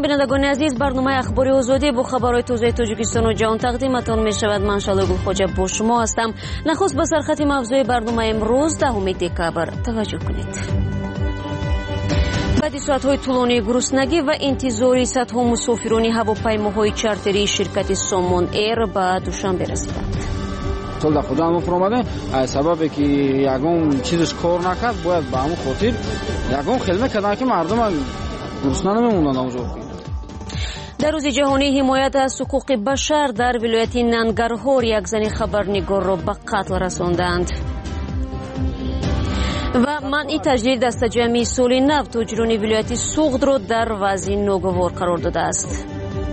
بینندگان عزیز، برنامه اخباری آزادی با خبرهای تازه تاجیکستان و جهان تقدیمتان می شود. من شالو گلخواجه با شما هستم. نخست به سرخط موضوع برنامه امروز 10 دکبر توجه کنید. بعد ساعت‌های طولانی گرسنگی و انتظاری صدها مسافران هواپیماهای چارتری شرکت سامان ایر به دوشنبه رسیدند. سال خودم مفرومده سببی که یگان چیزش کار نکرد باید به همون خاطر یگان خدمت کردن که مردم گرسنه نمیمونن اونجا. در روز جهانی حمایت از حقوق بشر در ولایت ننگرهار یک زن خبرنگار را به قتل رساندند. و منع تجدید دسته‌جمعی سال نو تاجران ولایت سوغد را در وضع ناگوار قرار داده است.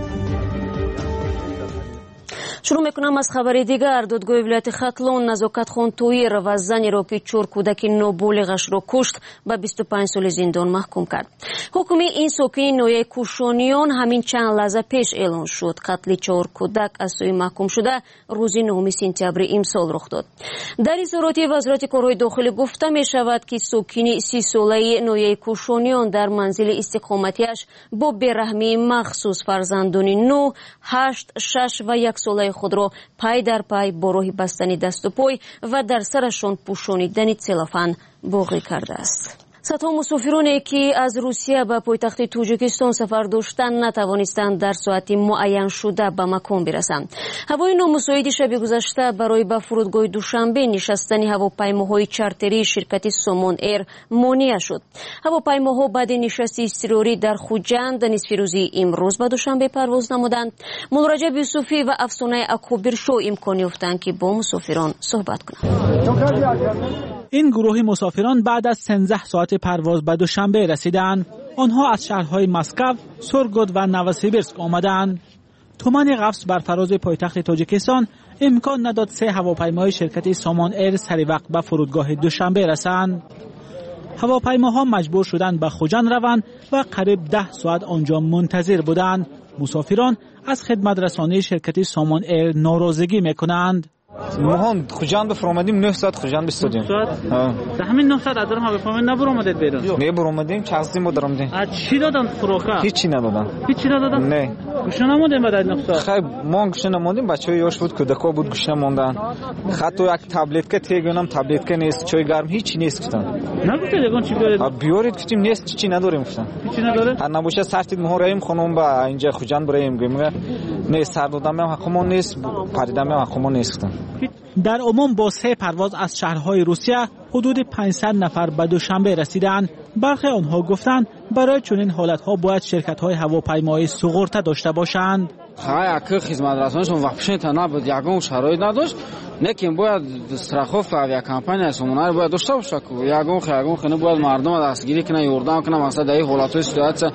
شروع میکنم از خبر دیگر. دادگاه ولایت ختلان نزاکت خان تویر و زنی را که 4 کودک نابالغش را کشت به 25 سال زندان محکوم کرد. حکم این ساکن ناحیه کوشانیان همین چند لحظه پیش اعلان شد. قتل 4 کودک از سوی محکوم شده روز 9 سپتامبر امسال رخ داد. در اظهارات وزارت کارهای داخلی گفته می شود که ساکن 30 ساله ناحیه کوشانیان در منزل استقامتیش با بیرحمی مخصوص فرزندان 9، 8، 6 و 1 ساله خود را پای در پای با راه بستن دست و پای و در سرشان پوشانیدن تلفن باقی کرده است. صدها مسافرانی که از روسیه به پایتخت تاجیکستان سفر داشتند نتوانستند در ساعت معین شده به مکان برسند. هوای نامساعد شب گذشته برای به فرودگاه دوشنبه نشستن هواپیماهای چارتری شرکت سامان ایر مانع شد. هواپیماها بعد نشست اضطراری در خوجند نصف روزی امروز به دوشنبه پرواز نمودند. مولا رجب یوسفی و افسانه اکبرشو امکان یافتند که با مسافران صحبت کنند. این گروه مسافران بعد از 13 ساعت پرواز به دوشنبه رسیدند. آنها از شهرهای مسکو، سورگود و نوسیبیرسک آمدند. تومان قفس بر فراز پایتخت تاجیکستان امکان نداد 3 هواپیمای شرکت سامان ایر سری وقت به فرودگاه دوشنبه رسند. هواپیماها مجبور شدند به خوجند روند و قریب 10 ساعت آنجا منتظر بودند. مسافران از خدمت رسانی شرکت سامان ایر ناراضگی میکنند. ما خوجند بفرمادیم 9 ساعت خوجند بستودیم. 9 ساعت؟ در همین 9 ساعت از درم هواپیما نبرآمدید بیرون؟ نه برآمدیم، چقدر ما درآمدیم. چی دادن فروخت؟ هیچی ندادن. هیچی ندادن؟ نه. گوشه نموندیم بعد از 9 ساعت. خب ما گوشه نموندیم، بچه‌ها یاش بود کودکا بود گوشه موندن. حتی یک تابلت تگونم تابلت نیست، چای گرم هیچی نیست گفتن. نگفتید یگان چی بیارید؟ بیارید گفتیم نیست چی نداریم گفتن. هیچی نداره؟ هر نباشه سرتید مهرایم خانم با اینجا خوجند برایم میگه نه سر دادم حقمون نیست، پریدم حقمون نیست گفتن. در عموم با 3 پرواز از شهرهای روسیه حدود 500 نفر به دوشنبه رسیدند. برخی آنها گفتند برای چنین حالتها باید شرکت‌های هواپیمایی سوغورته داشته باشند. که خدمت رسانیشون وقتش نبود، یگان شرایط نداشت. لیکن باید استراخوف авиакомпания سامانه باید داشته باشه که یگان خیلی باید مردم دستگیری کنه، یوردان کنه. مثلا در این حالت‌های سیاست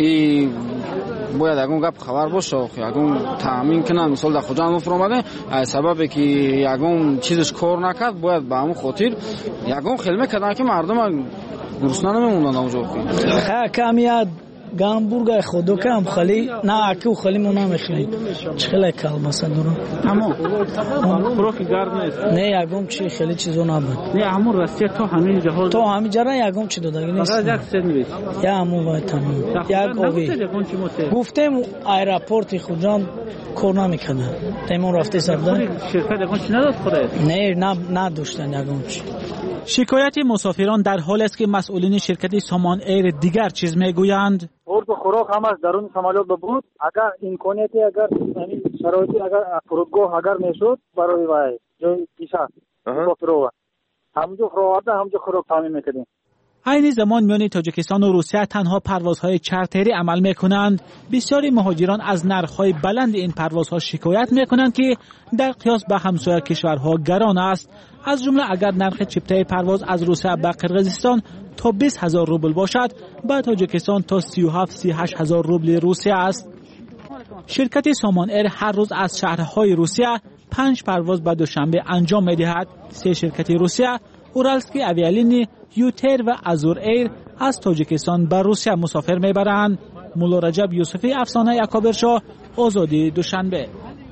باید یگان گپ خبر باشه، یگان تامین کنه. مثلا در خوجند مفرومده سببی که یگان چیزش کار نکرد باید به همون خاطر یگان خدمت کردن که مردم گرسنه نمیمونن اونجا. کامیاد گامبورگ خودو کم خالی نه اکو خالی مونا میخلی چخله کلمسه دورم همون فروخی گرد نیست. نه یگم چی خیلی چیزو نبود. نه همون راستی تو همین جهان تو همین جرا یگم چی دادگی نیست. فقط یک سندویچ یا همون باید تمام یک آبی گفتم ایرپورت خوجان کار نمیکنه تمام رفته سردن شرکت یگم چی نداد خودت؟ نه داشتن یگم چی. شکایت مسافران در حال است که مسئولین شرکت سامان ایر دیگر چیز میگویند. خورد و خوراک هم از درون سمالات بود. اگر امکانیتی اگر یعنی شرایطی اگر فرودگاه اگر میشد برای وای جای پیشا مسافرها همونجا خوراک همونجا خوراک تامین میکردیم. عین زمان میان تاجیکستان و روسیه تنها پروازهای چارتری عمل میکنند. بسیاری مهاجران از نرخ‌های بلند این پروازها شکایت میکنند که در قیاس به همسایه کشورها گران است. از جمله اگر نرخ چپتای پرواز از روسیه به قرقیزستان تا 20,000 روبل باشد، به تاجیکستان تا 37-38,000 روبل روسیه است. شرکت سامان ایر هر روز از شهرهای روسیه 5 پرواز به دوشنبه انجام می‌دهد. 3 شرکت روسیه، اورالسکی اویالینی، یوتر و ازور ایر از تاجیکستان به روسیه مسافر میبرند. مولا رجب یوسفی افسانه اکبرشو آزادی دوشنبه.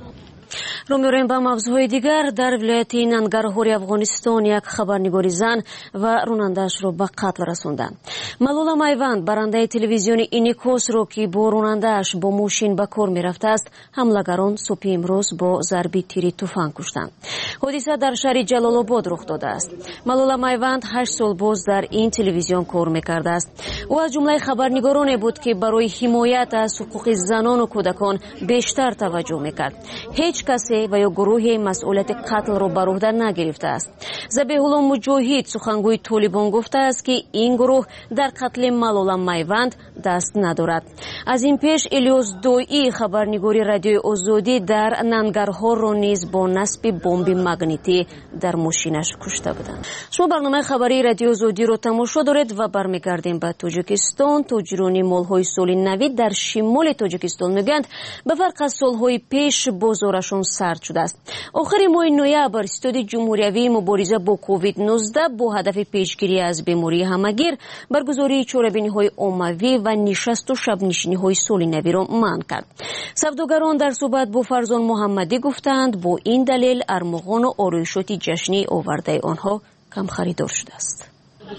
رو می‌ریم با موضوعهای دیگر. در ولایت ننگرهار افغانستان یک خبرنگاری زن و راننده‌اش رو به قتل رسوندند. ملولا میوند برنده تلویزیون اینیکوس رو که با راننده‌اش با ماشین به کار می‌رفته است، حملگران صبح امروز با ضربه تیری تفنگ کشتند. حادثه در شهر جلال آباد رخ داده است. ملولا میوند 8 سال باز در این تلویزیون کار می‌کرده است. او از جمله خبرنگارانی بود که برای حمایت از حقوق زنان و کودکان بیشتر توجه می‌کرد. هیچ کسی و یا گروهی مسئولیت قتل را بر عهده نگرفته است. ذبیح الله مجاهد سخنگوی طالبان گفته است که این گروه در قتل ملولا میوند دست ندارد. از این پیش الیاس دویی خبرنگاری رادیوی آزادی در ننگرهار را نیز با نصب بمب مگنیتی در ماشینش کشته بودند. شما برنامه خبری رادیو آزادی را تماشا دارید و برمیگردیم به تاجیکستان. تاجران مال‌های سال نوید در شمال تاجیکستان میگویند به فرق از سال‌های پیش بازارشون سرد شده است. آخر ماه نوامبر استاد جمهوری مبارزه با کووید 19 با هدف پیشگیری از بیماری همگیر برگزاری چهاربینی‌های عمومی و نشست و شب نشینی‌های سال نو را منع کرد. سوداگران در صحبت با فرزان محمدی گفتند با این دلیل ارمغان و آرایشات جشنی آورده آنها کم خریدار شده است.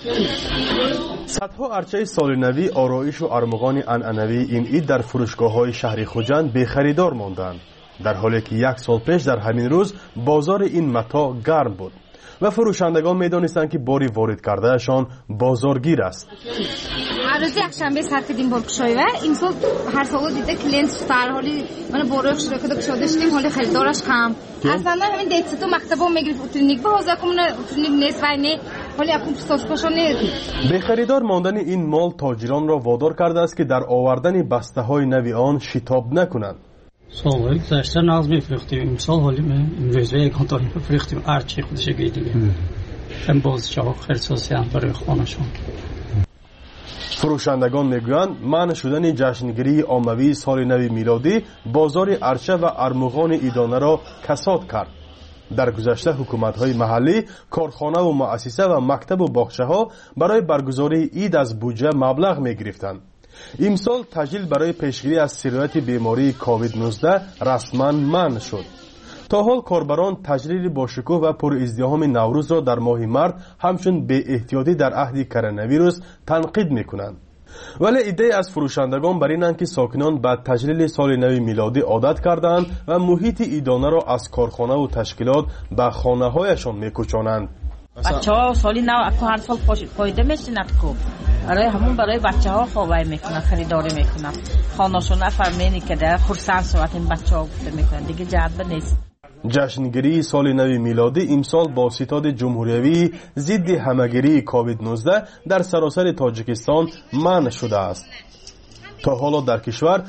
صدها ارچه سال نوی، آرایش و ارمغان عنعنوی این عید در فروشگاه‌های شهر خوجند بی خریدار ماندند، در حالی که 1 سال پیش در همین روز بازار این متاع گرم بود و فروشندگان می‌دانستند که باری وارد کردهشان بازارگیر است. هر روز یکشنبه سر کردیم بارگشایی و این سال هر سال دیده کلینت سر حالی من بارو شرکت شده داشتیم حالی خریدارش کم. اصلا همین دیت تو مکتبا میگرفت اتونیک به حوزه کمون اتونیک نیست و نه حالی اپون پستاشون نیست. به خریدار ماندن این مال تاجران را وادار کرده است که در آوردن بسته‌های نوی آن شتاب نکنند. سال‌های گذشته ناز می‌فروختیم، امسال حالی امروزه کانتاری می‌فروختیم، هرچی خودش دیگه. هم بازارها خرساسی هم برای خانه‌شون. فروشندگان میگویند منع شدن جشنگیری عمومی سال نو میلادی بازار ارچه و ارمغان ایدانه را کساد کرد. در گذشته حکومت‌های محلی کارخانه و مؤسسه و مکتب و باغچه‌ها برای برگزاری عید از بودجه مبلغ می‌گرفتند. امسال تجلیل برای پیشگیری از سرایت بیماری کووید 19 رسما منع شد. تا حال کاربران تجلیل با شکوه و پر ازدحام نوروز را در ماه مارس همچون بی احتیاطی در عهد کرونا ویروس تنقید می‌کنند. ولی ایده از فروشندگان بر اینند که ساکنان به تجلیل سال نو میلادی عادت کردند و محیط ایدانه را از کارخانه و تشکیلات به خانه‌هایشان می‌کوچانند. بچه‌ها سالی نو اکو هر سال پایده میشینند کو برای همون برای بچه‌ها خوابای میکنن، خریداری میکنن، خانه‌شون نفهمینی که در خرسند صورت این بچه‌ها گفته میکنن دیگه جذب نیست. جشنگیری سال نو میلادی امسال با ستاد جمهوری ضد همگیری کووید 19 در سراسر تاجیکستان منع شده است. تا حالا در کشور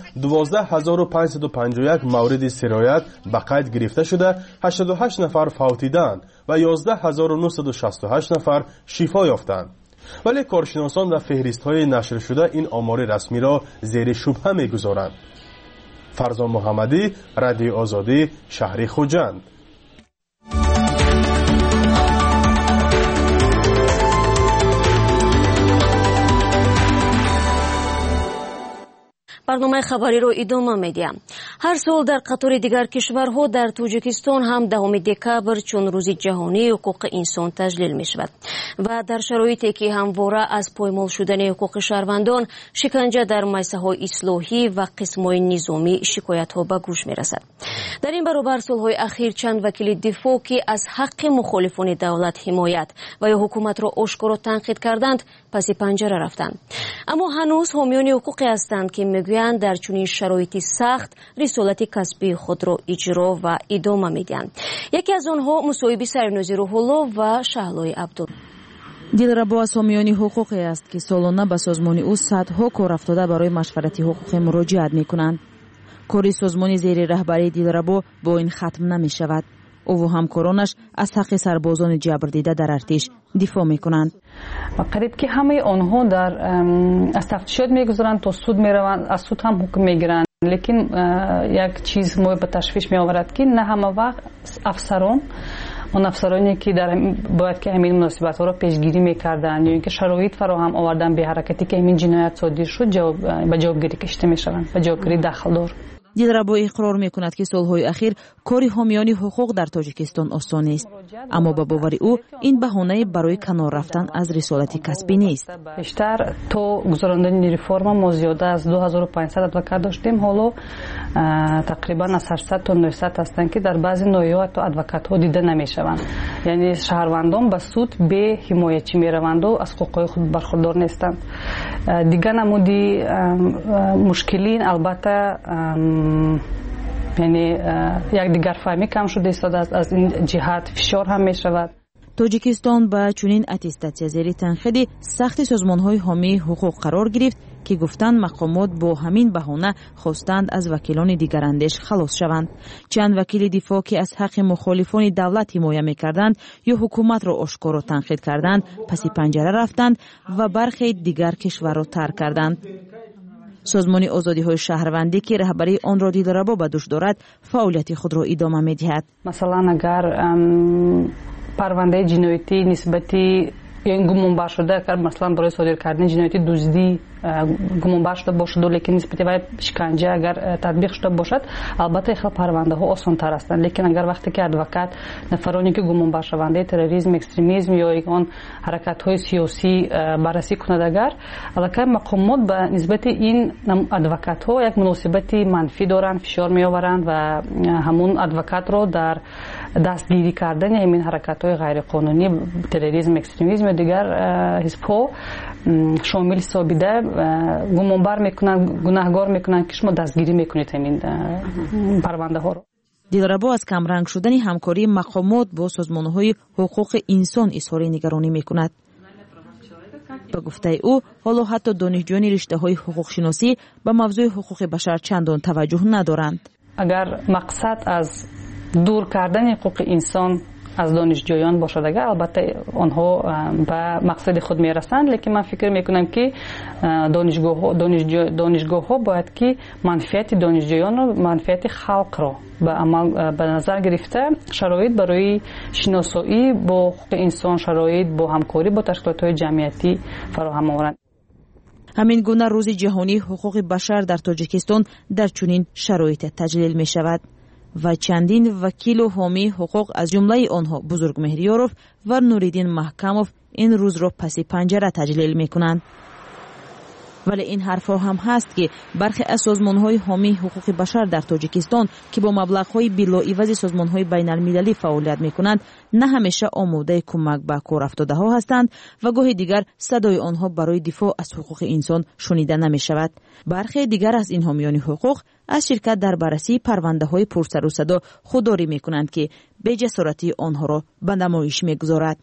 12551 مورد سرایت به قید گرفته شده، 88 نفر فوتیدند و 11968 نفر شفا یافتند. ولی کارشناسان و فهرست‌های نشر شده این آمار رسمی را زیر شبهه می‌گذارند. فرزان محمدی، رادیو آزادی، شهر خوجند. برنامه خبری رو ادامه میدیم. هر سال در قطار دیگر کشورها در تاجیکستان هم 10 دکبر چون روز جهانی حقوق انسان تجلیل می شود و در شرایطی که همواره از پایمال شدن حقوق شهروندان، شکنجه در مؤسسه‌های اصلاحی و قسم‌های نظامی شکایت‌ها به گوش می رسد. در این برابر سال‌های اخیر چند وکیل دفاع که از حق مخالفان دولت حمایت و یا حکومت را آشکارا تنقید کردند پس پنجره رفتند. اما هنوز حامیان حقوقی هستند که میگویند در چنین شرایطی سخت رسالت کسبی خود را اجرا و ادامه میدهند. یکی از آنها مصاحبه سرنوزی روح‌الله و شهلای عبدالله. دلربا از حامیان حقوقی است که سالانه به سازمان او صدها کار افتاده برای مشورت حقوقی مراجعت میکنند. کار سازمان زیر رهبری دلربا با این ختم نمی شود. او و همکارانش از حق سربازان جبر دیده در ارتش دفاع میکنند. قریب که همه آنها در از تفتیشات میگذارند تا سود میروند، از سود هم حکم میگیرند. لیکن یک چیز ما به تشویش میآورد که نه همه وقت افسران اون افسرانی که باید که همین مناسبت ها را پیشگیری میکردند یا اینکه شرایط فراهم آوردن به حرکتی که همین جنایت صادر شد به جوابگیری کشیده میشوند، به جوابگیری داخل دار. دلربا اقرار میکند که سالهای اخیر کار حامیان حقوق در تاجیکستان آسان نیست، اما با باور او این بهانه برای کنار رفتن از رسالت کسبی نیست. بیشتر تو گذراندن رفرم ما زیاده از 2500 ادوکات داشتیم، حالا تقریبا از 800 تا 900 هستند که در بعضی نایات و ادوکات ها دیده نمیشوند. یعنی شهروندان به سود به حمایتچی میروند و از حقوق خود برخوردار نیستند. دیگه نمودی مشکلین البته یعنی یک دیگر فهمی کم شده است، از این جهت فشار هم می شود. تاجیکستان با چنین اتستاتسیا زیر تنقید سخت سازمان‌های حامی حقوق قرار گرفت که گفتند مقامات با همین بهانه خواستند از وکیلان دیگراندیش خلاص شوند. چند وکیل دفاع که از حق مخالفان دولت حمایت می‌کردند یا حکومت را آشکارا تنقید کردند پس پنجره رفتند و برخی دیگر کشور را ترک کردند. سازمان آزادی‌های شهروندی که رهبری آن را دیلربا به دوش دارد فعالیت خود را ادامه می‌دهد. مثلا اگر پرونده جنایتی نسبتی این گمانبر شده که مثلا برای صادر کردن جنایتی دزدی گمانبر شده باشد، لیکن نسبتی به شکنجه اگر تطبیق شده باشد البته خیلی پرونده ها آسان تر هستند. لیکن اگر وقتی که ادوکات نفرانی که گمانبر شونده تروریسم، اکستریمیسم یا آن حرکت های سیاسی بررسی کند، اگر علاقه مقامات به نسبت این ادوکات ها یک مناسبت منفی دارند، فشار می آورند و همون ادوکات را در دستگیری کردن همین حرکت های غیر قانونی تروریسم، اکستریمیسم و دیگر حزب ها شامل سابیده گمانبر میکنن، گناهگار میکنن که شما دستگیری میکنید همین پرونده ها رو. دیلربا از کمرنگ شدن همکاری مقامات با سازمان‌های حقوق انسان اظهار نگرانی میکند. به گفته او حالا حتی دانشجویان رشته‌های حقوق شناسی به موضوع حقوق بشر چندان توجه ندارند. اگر مقصد از دور کردن حقوق انسان از دانشجویان باشد، اگر البته آنها به مقصد خود میرسند، لیکن من فکر میکنم که دانشگاه ها باید که منفعت دانشجویان و منفعت خلق را به نظر گرفته شرایط برای شناسایی با حقوق انسان، شرایط با همکاری با تشکیلات های جمعیتی فراهم آورند. همین گونه روز جهانی حقوق بشر در تاجیکستان در چنین شرایط تجلیل می شود و چندین وکیل و حامی حقوق از جمله آنها بزرگ مهریاروف و نوریدین محکموف این روز را پس پنجره تجلیل می کنند. ولی این حرفها هم هست که برخی از سازمان‌های حامی حقوق بشر در تاجیکستان که با مبلغ‌های بلاعوض سازمان‌های بین‌المللی فعالیت می‌کنند نه همیشه آماده کمک به کار افتاده‌ها هستند و گاهی دیگر صدای آنها برای دفاع از حقوق انسان شنیده نمی‌شود. برخی دیگر از این حامیان حقوق از شرکت در بررسی پرونده‌های پرسر و صدا خودداری می‌کنند که به جسارتی آنها را به نمایش می‌گذارد.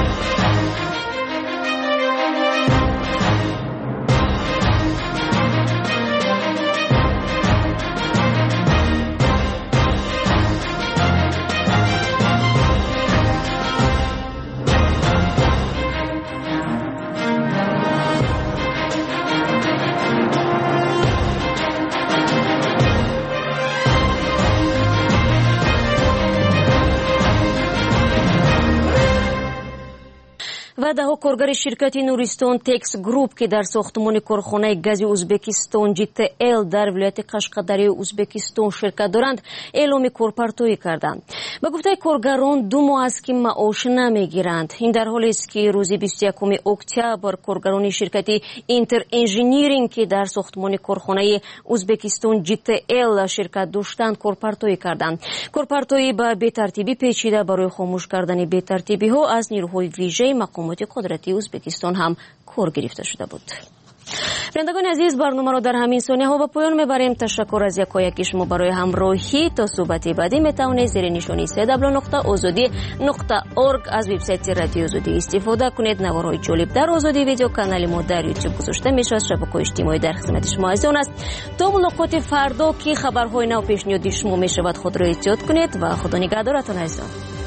و ده کارگر شرکت نوریستان تکس گروپ که در ساختمان کارخانه گاز ازبکستان GTL در ولایت قشقادری ازبکستان شرکت دارند اعلام کارپرتویی کردند. به گفته کارگران 2 ماه است که معاش نمیگیرند. این در حالی است که روز 21 اکتبر کارگران شرکت اینتر انجینیرینگ که در ساختمان کارخانه ازبکستان GTL شرکت داشتند کارپرتویی کردند. کارپرتویی به بی‌ترتیبی پیچیده برای خاموش کردن بی‌ترتیبی ها از نیروهای ویژه مقامات قدرتی ازبکستان هم کار گرفته شده بود. بینندگان عزیز، برنامه را در همین ثانیه ها به پایان میبریم. تشکر از یکایک شما برای همراهی. تا صحبت بعدی میتوانید زیر نشانی www.azadi.org از وبسایت رادیو آزادی استفاده کنید. نوارهای جالب در آزادی ویدیو کانال ما در یوتیوب گذاشته میشه. شبکه‌های اجتماعی در خدمت شما عزیزان است. تا ملاقات فردا که خبرهای نو پیشنهادی شما میشود خود را احتیاط کنید و خدا نگهدارتان عزیزان.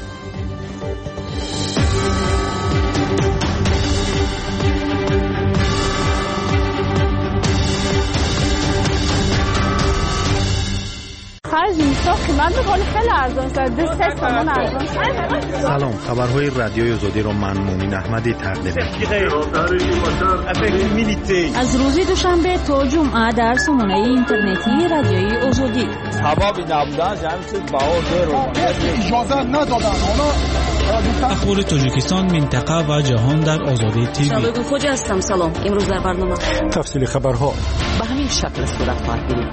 سلام، خبرهای رادیوی آزادی را من مومن احمدی تقدیم از روز دوشنبه تا جمعه در سامانه اینترنتی رادیوی آزادی سبب نبودن همین باور اجازه ندادن. اخبار تاجیکستان، منطقه و جهان در آزادی تیوی. شباب خوجا هستم. سلام. امروز در برنامه تفصیل خبرها به همین شکل صورت خواهد گرفت.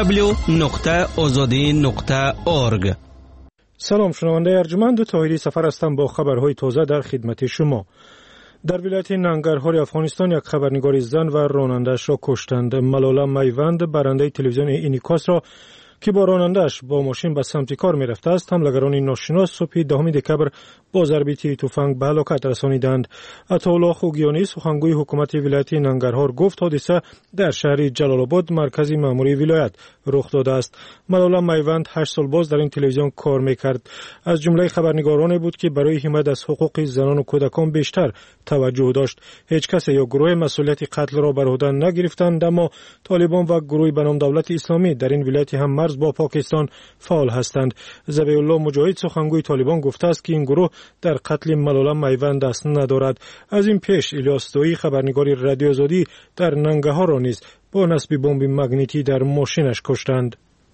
www.azadi.org. سلام، شنونده ارجمند طاهری سفر هستم با خبرهای تازه در خدمت شما. در ولایت ننگرهار افغانستان یک خبرنگار زن و راننده‌اش را کشتند. ملاله میوند، برنده تلویزیون اینیکاس را که با راننده‌اش با ماشین به سمت کار می‌رفته است، حملگران ناشناس صبح 10 دکبر با ضربه تیر تفنگ به هلاکت رسانیدند. عطاالله خوگیانی، سخنگوی حکومت ولایت ننگرهار، گفت حادثه در شهر جلال آباد، مرکز مأموری ولایت رخ داده است. ملاله میوند 8 سال باز در این تلویزیون کار می‌کرد. از جمله خبرنگارانی بود که برای حمایت از حقوق زنان و کودکان بیشتر توجه داشت. هیچ کس یا گروه مسئولیت قتل را بر عهده نگرفتند، اما طالبان و گروهی به نام دولت اسلامی در این ولایت هم مرز با پاکستان فعال هستند. ذبیح الله مجاهد، سخنگوی طالبان، گفته است که این گروه در قتل ملاله میوند دست ندارد. از این پیش الیاس دویی، خبرنگار رادیو آزادی در ننگرهار را نیز با نصب بمب مگنیتی در ماشینش کشتند.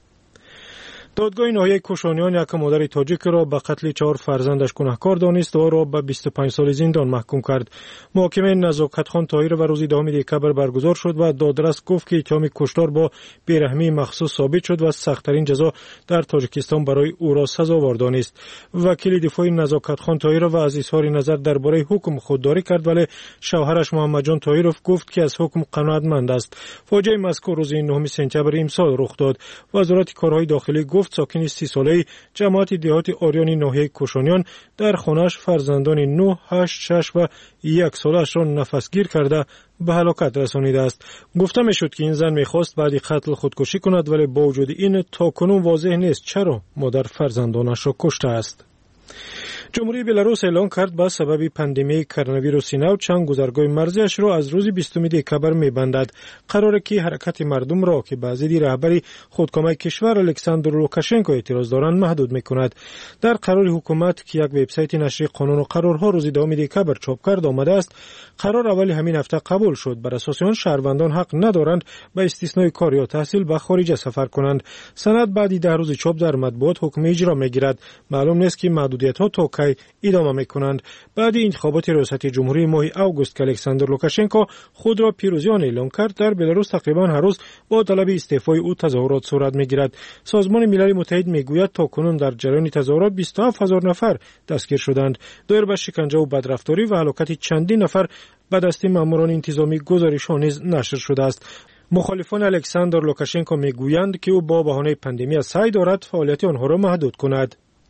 دادگاه ناحیه کوشانیان یک مادر تاجیک را به قتل 4 فرزندش گناهکار دانست و او را به 25 سال زندان محکوم کرد. محاکمه نزاکت خان طاهر و روز 10 دکبر برگزار شد و دادرس گفت که اتهام کشتار با بیرحمی مخصوص ثابت شد و سخت‌ترین جزا در تاجیکستان برای او را سزاوار دانست. وکیل دفاع نزاکت خان طاهر و از اظهار نظر درباره حکم خودداری کرد، ولی شوهرش محمد جان طاهروف گفت که از حکم قناعتمند است. فاجعه مذکور روز 9 سپتامبر امسال رخ داد. وزارت کارهای داخلی گفت ساکن 30 ساله‌ای جماعت دهات آریان ناحیه کوشانیان در خانه‌اش فرزندان 9، 8، 6 و 1 سالش را نفسگیر کرده به هلاکت رسانیده است. گفته میشد که این زن میخواست بعد قتل خودکشی کند، ولی با وجود این تاکنون واضح نیست چرا مادر فرزندانش را کشته است. جمهوری بلاروس اعلان کرد با سبب پاندمی کرونا ویروس نو چند گذرگاه مرزیش را از روز 20 دکبر می‌بندد. قراره که حرکت مردم را که به ضد رهبری خودکامه کشور الکساندر لوکاشنکو اعتراض دارند محدود می‌کند. در قرار حکومت که یک وبسایت نشر قانون و قرارها روز 10 دکبر چاپ کرد آمده است، قرار اول همین هفته قبول شد. بر اساس آن شهروندان حق ندارند به استثنای کار یا تحصیل به خارج سفر کنند. سند بعد 10 روز چاپ در مطبوعات حکم اجرا می‌گیرد. معلوم نیست که محدودیت‌ها تا کی ادامه می‌کنند. بعد انتخابات ریاست جمهوری ماه اوگوست که الکساندر لوکاشنکو خود را پیروزیان اعلام کرد، در بلاروس تقریبا هر روز با طلب استعفای او تظاهرات صورت می‌گیرد. سازمان ملل متحد میگوید تاکنون در جریان تظاهرات 27000 نفر دستگیر شدند. دایر به شکنجه و بدرفتاری و هلاکت چندین نفر به دست ماموران انتظامی گزارش‌ها نیز نشر شده است. مخالفان الکساندر لوکاشنکو میگویند که او با بهانه پاندمی سعی دارد فعالیت آنها را محدود کند.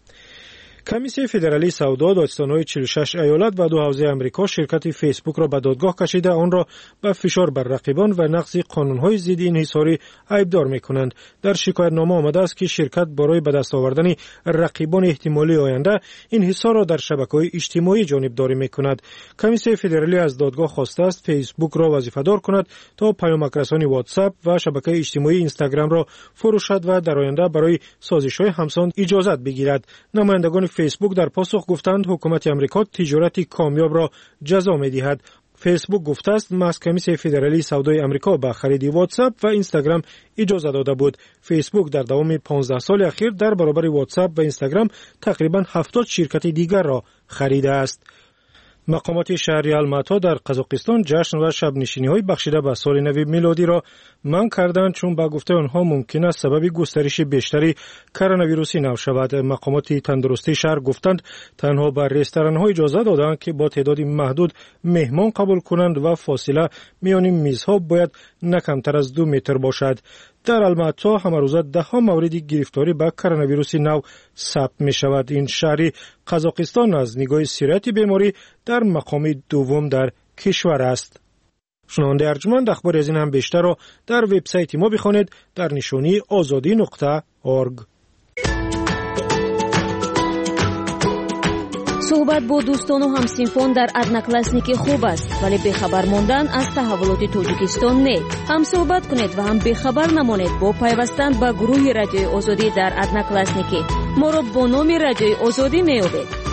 کمیسیون فدرالی سودا دادستان‌های 46 ایالت و 2 حوزه آمریکا شرکت فیسبوک را به دادگاه کشیده آن را به فشار بر رقیبان و نقض قانون‌های ضد انحصاری ایبدار می‌کنند. در شکایتنامه آمده است که شرکت برای به دست آوردن رقیبان احتمالی آینده انحصار را در شبکه‌های اجتماعی جانبداری می‌کند. کمیسیون فدرالی از دادگاه خواسته است فیسبوک را وظیفه‌دار کند تا پیامک‌رسانی واتساپ و شبکه اجتماعی اینستاگرام را فروشد و در آینده برای سازش‌های همسان اجازت بگیرد. نمایندگان فیسبوک در پاسخ گفتند حکومت امریکا تجارت کامیاب را جزا می‌دهد. فیسبوک گفته است محض کمیسیون فدرالی سودای امریکا به خرید واتساپ و اینستاگرام اجازه داده بود. فیسبوک در دوام 15 سال اخیر در برابر واتساپ و اینستاگرام تقریباً 70 شرکت دیگر را خریده است. مقامات شهری الماتا در قزاقستان جشن و شب نشینی‌های بخشیده به سال نو میلادی را منع کردند، چون به گفته آنها ممکن است سبب گسترش بیشتری کرونا ویروس نو شود. مقامات تندرستی شهر گفتند تنها به رستوران‌ها اجازه دادند که با تعداد محدود مهمان قبول کنند و فاصله میان میزها باید نه کمتر از 2 متر باشد. در الماتا همروزه 10 مورد گرفتاری به کرونا ویروس نو ثبت می شود. این شهری قزاقستان از نگاه سرعت بیماری در مقام دوم در کشور است. شنونده ارجمند، اخبار از این هم بیشتر را در وبسایت ما بخوانید در نشانی azadi.org. صحبت با دوستان و همسنفان در ادناکلاسنیکی خوب است، ولی بخبر ماندن از تحولات تاجیکستان نه. هم صحبت کنید و هم بخبر نمانید با پیوستن به گروه رادیوی آزادی در ادناکلاسنیکی. ما را با نام رادیوی آزادی میابید.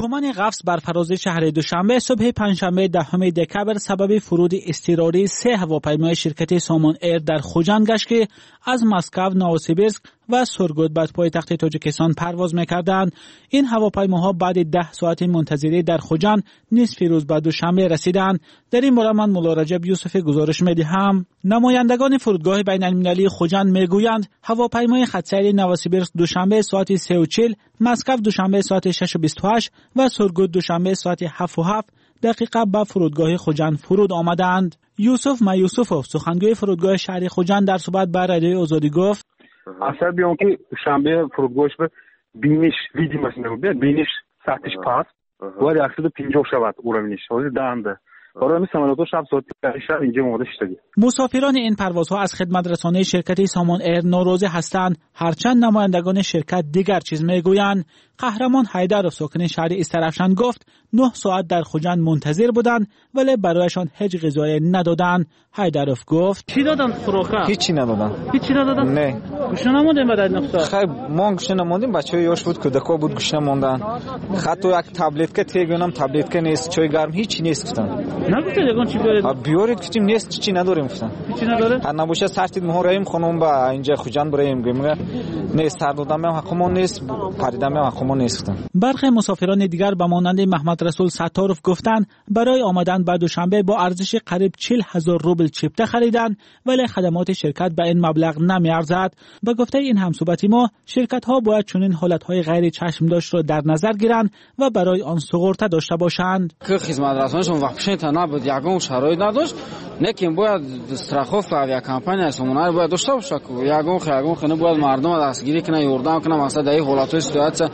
تومان قفز بر فراز شهر دوشنبه صبح پنجشنبه 10 دکبر سبب فرود اضطراری 3 هواپیمای شرکت سامان ایر در خوجند گشت که از مسکو، نووسیبیرسک و سورگوت به پایتخت تاجیکستان پرواز می‌کردند. این هواپیماها بعد 10 ساعت منتظری در خوجند نصف روز بعد دوشنبه رسیدند. در این باره من مولا رجب یوسف گزارش می‌دهم. نمایندگان فرودگاه بین‌المللی خوجند می‌گویند هواپیمای خط‌سیر نووسیبیرسک دوشنبه ساعت 3:40، مسکو دوشنبه ساعت 6:28 و سورگوت دوشنبه ساعت 7:07 به فرودگاه خوجند فرود آمدند. یوسف یوسفوف سخنگوی فرودگاه شهر خوجند در صحبت با رادیوی آزادی گفت: اصلا بیان که شنبه فرودگاهش به بینش ویدیومش نمی‌بینید، بینش ساعتش پاس باید 150 شود اورامینش حاضر دانده. برای سامانات شب ساعت 8 اینجا اومده شده. مسافران این پروازها از خدمت رسانی شرکت سامان ایر ناراضی هستند، هرچند نمایندگان شرکت دیگر چیز میگویند. قهرمان حیدرов ساکن شهر استرفشن گفت 9 ساعت در خوجند منتظر بودند ولی برایشان هیچ غذایی ندادند. حیدرов گفت: چی دادن خوراک؟ هیچی ندادن. هیچی ندادن؟ نه. گوشه نموندیم بعد نقطه. خیلی ما گوشه نموندیم، بچه‌ها یاش بود کودکا بود گوشه موندن. حتی یک تابلت که تگونم تابلت که نیست، چای گرم هیچی نیست گفتن. نگفته دیگه چی بیارید؟ بیارید گفتیم نیست، چی نداریم گفتن. هیچی نداره؟ هر نباشه سرتید مهرایم خانم با اینجا خوجند برایم میگه نیست، سر دادم حقمون نیست، پریدم حقمون نیست. برخی مسافران دیگر به مانند محمد رسول ستارов گفتند برای آمدن به دوشنبه با ارزش قریب 40,000 روبل چپته خریدند ولی خدمات شرکت به این مبلغ نمیارزد. به گفته این همصحبت ما شرکت ها باید چنین حالت های غیر چشمداشت را در نظر گیرند و برای آن سغورته داشته باشند. که خدمت رسانشون وقت پیش نبود، یگان شرایط نداشت، لیکن باید استراخوف авиакомпания سومونار باید داشته باشه که یگان خنه باید مردم دستگیری کنه، یوردان کنه، مثلا در این حالات سیتواسیون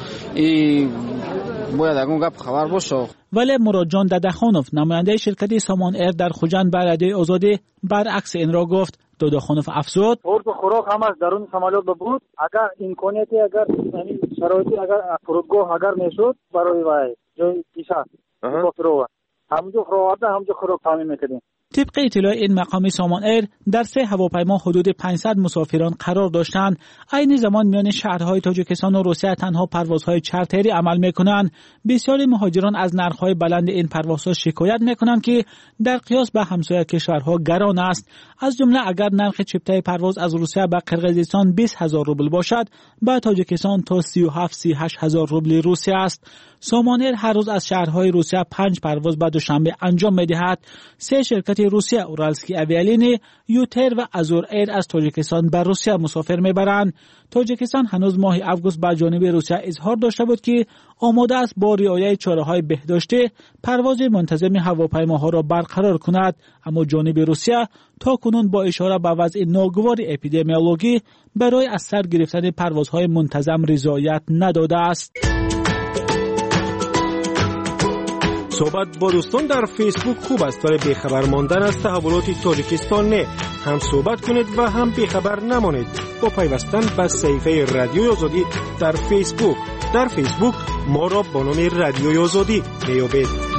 باید اگه گپ خبر باشه. ولی مراد جان ددخانوف نماینده شرکت سامان ایر در خوجند به رادیوی آزادی برعکس این را گفت. ددخانوف افزود: خوراک هم از درون سامانات بود، اگر امکانیتی اگر یعنی شرایطی اگر فرودگاه اگر نشد برای وای جای کیسا بطروا همونجا خوراک تامین میکردیم. طبق اطلاع این مقام سامان ایر در 3 هواپیما حدود 500 مسافران قرار داشتند. عین زمان میان شهرهای تاجیکستان و روسیه تنها پروازهای چارتری عمل میکنند. بسیاری مهاجران از نرخ‌های بلند این پروازها شکایت میکنند که در قیاس به همسایه کشورها گران است. از جمله اگر نرخ چپته پرواز از روسیه به قرقیزستان 20,000 روبل باشد، به تاجیکستان تا 37,000 روبل روسیه است. سامان ایر هر روز از شهرهای روسیه 5 پرواز به دوشنبه انجام میدهد. 3 شرکت روسیه اورالسکی اویالینی، یوتر و ازور ایر از تاجیکستان به روسیه مسافر میبرند. تاجیکستان هنوز ماه اوگوست به جانب روسیه اظهار داشته بود که آماده است با رعایت چاره‌های بهداشتی پرواز منتظم هواپیماها را برقرار کند، اما جانب روسیه تا کنون با اشاره به وضع ناگوار اپیدمیولوژی برای از سر گرفتن پروازهای منتظم رضایت نداده است. صحبت با دوستان در فیسبوک خوب است، ولی بیخبر ماندن از تحولات تاجیکستان نه. هم صحبت کنید و هم بیخبر نمانید با پیوستن به صفحه رادیوی آزادی در فیسبوک. در فیسبوک ما را با نام رادیوی آزادی میابید.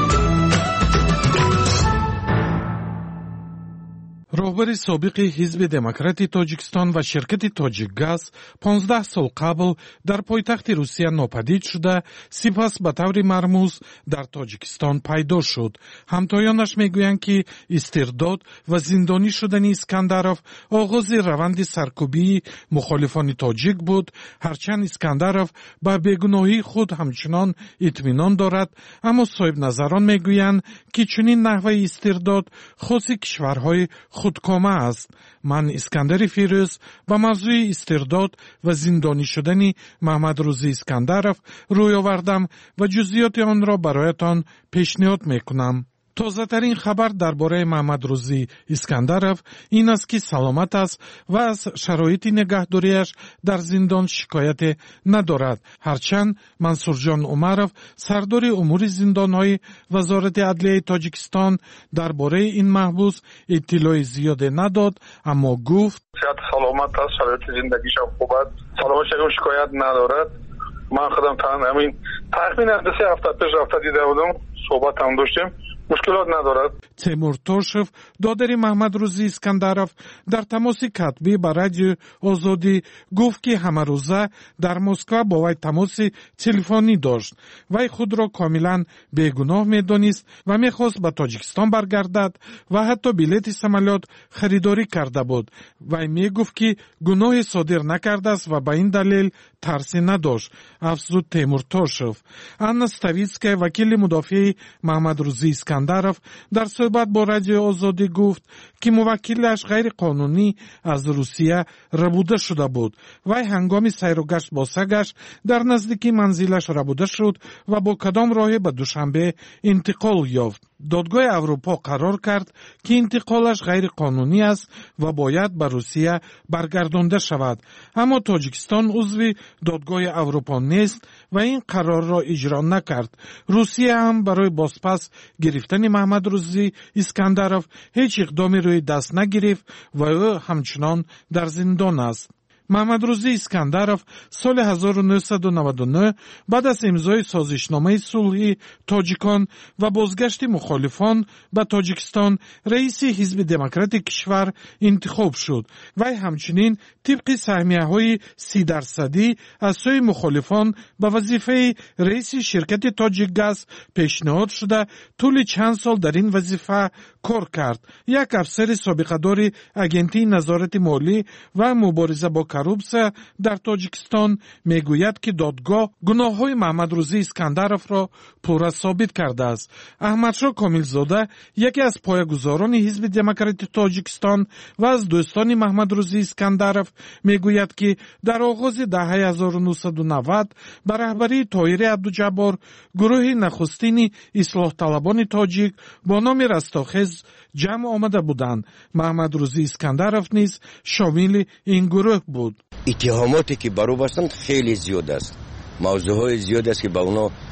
راهبر سابق حزب دموکرات تاجیکستان و شرکت تاجیک گاز 15 سال قبل در پایتخت روسیه ناپدید شده، سپس به طور مرموز در تاجیکستان پیدا شد. همتایانش میگویند که استرداد و زندانی شدن اسکندرов آغاز روند سرکوبی مخالفان تاجیک بود. هرچند اسکندرov به بیگناهی خود همچنان اطمینان دارد، اما صاحب نظران میگویند که چنین نحوه استرداد خاص کشورهای خودکامه است. من اسکندر فیروز با موضوع استرداد و زندانی شدن محمد روزی اسکندرov روی آوردم و جزئیات آن را برایتان پیشنهاد میکنم. تازه ترین خبر درباره محمد روزی اسکندرov این است که سلامت است و از شرایط نگهداریش در زندان شکایت ندارد. هرچند منصور جان عمرov سردار امور زندانهای وزارت عدلیه تاجیکستان درباره این محبوس اطلاع زیاد نداد، اما گفت سلامت است، شرایط زندگیش خوب است، سلامتش شکایت ندارد. من خودم همین تخمین از 3 هفته پیش رفته دیده بودم، صحبت هم داشتیم. مشکلات ندارد. تیمور توشев دادری محمد روزی اسکندرов در تماس کتبی با رادیو آزادی گفت که همه روزه در مسکو با وی تماس تلفنی داشت. وی خود را کاملا بیگناه می‌دانست و می‌خواست به تاجیکستان برگردد و حتی بلیط سمالات خریداری کرده بود. وی می‌گفت که گناه صادر نکرده است و به این دلیل ترسی نداشت. افزود تیمور توشев. آنا ستویڅکا وکیل مدافع محمد روزی اسکندرов در صحبت با رادیو آزادی گفت که موکلش غیر قانونی از روسیه ربوده شده بود. وی هنگام سیر و گشت با سگش در نزدیکی منزلش ربوده شد و با کدام راه به دوشنبه انتقال یافت. دادگاه اروپا قرار کرد که انتقالش غیر قانونی است و باید به روسیه برگردانده شود. اما تاجیکستان عضو دادگاه اروپا نیست و این قرار را اجرا نکرد. روسیه هم برای بازپس گرفتن محمد روزی اسکندرов هیچ اقدامی روی دست نگرفت و او همچنان در زندان است. محمد روزی اسکندرов سال 1999 بعد از امضای سازشنامه صلحی تاجیکان و بازگشت مخالفان به تاجیکستان رئیس حزب دموکرات کشور انتخاب شد. وی همچنین طبق سهمیه‌های 30% از سوی مخالفان به وظیفه رئیس شرکت تاجیک گاز پیشنهاد شده طول چند سال در این وظیفه کار کرد. یک افسر سابقه‌دار اجنسی نظارت مالی و مبارزه با کروپسیا در تاجیکستان میگوید که دادگاه گناه‌های محمد روزی اسکندرов را پورا ثابت کرده است. احمدشاه کاملزاده یکی از پایه‌گذاران حزب دموکرات تاجیکستان و از دوستان محمد روزی اسکندرov میگوید که در آغاز دهه 1990 به رهبری طاهر عبدالجبار گروه نخستین اصلاح طلبان تاجیک با نام رستاخیز جمع آمده بودند. محمد روزی اسکندرov نیز شامل این گروه بود. اتهاماتی که بر او بستند خیلی زیاد است. موضوعهای زیاد است که با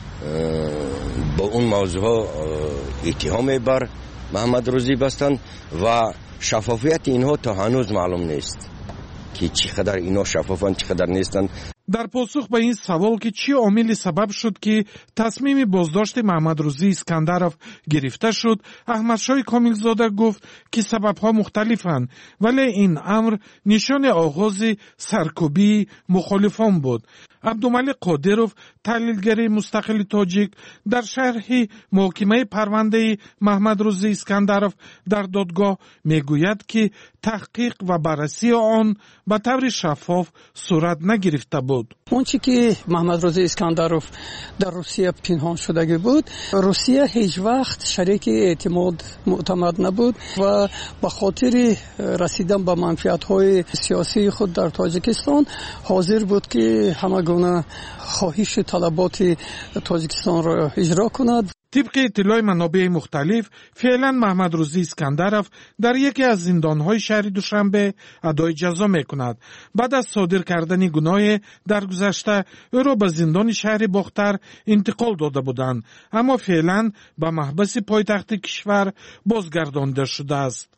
اون موضوعها اتهام بر محمد روزی بستند و شفافیت اینها تا هنوز معلوم نیست که چقدر اینا شفافند چقدر نیستند. در پاسخ به این سوال که چی عاملی سبب شد که تصمیم بازداشت محمد روزی اسکندرov گرفته شد، احمدشاه کاملزاده گفت که سببها مختلفند ولی این امر نشان آغاز سرکوبی مخالفان بود. عبدالملک قادرov تحلیلگر مستقل تاجیک در شرح محاکمه پرونده محمد روزی اسکندرov در دادگاه میگوید که تحقیق و بررسی آن به طور شفاف صورت نگرفته بود. اون چی که محمد روزی اسکندرov در روسیه پنهان شدگی بود، روسیه هیچ وقت شریک اعتماد معتمد نبود و به خاطر رسیدن به منفعت‌های سیاسی خود در تاجیکستان حاضر بود که همه گونه خواهش طلبات تاجیکستان را اجرا کند. طبق اطلاع منابع مختلف فعلا محمد روزی اسکندرov در یکی از زندان‌های شهر دوشنبه ادای جزا می‌کند. بعد از صادر کردن گناه در گذشته او را به زندان شهر باختر انتقال داده بودند، اما فعلا به محبس پایتخت کشور بازگردانده شده است.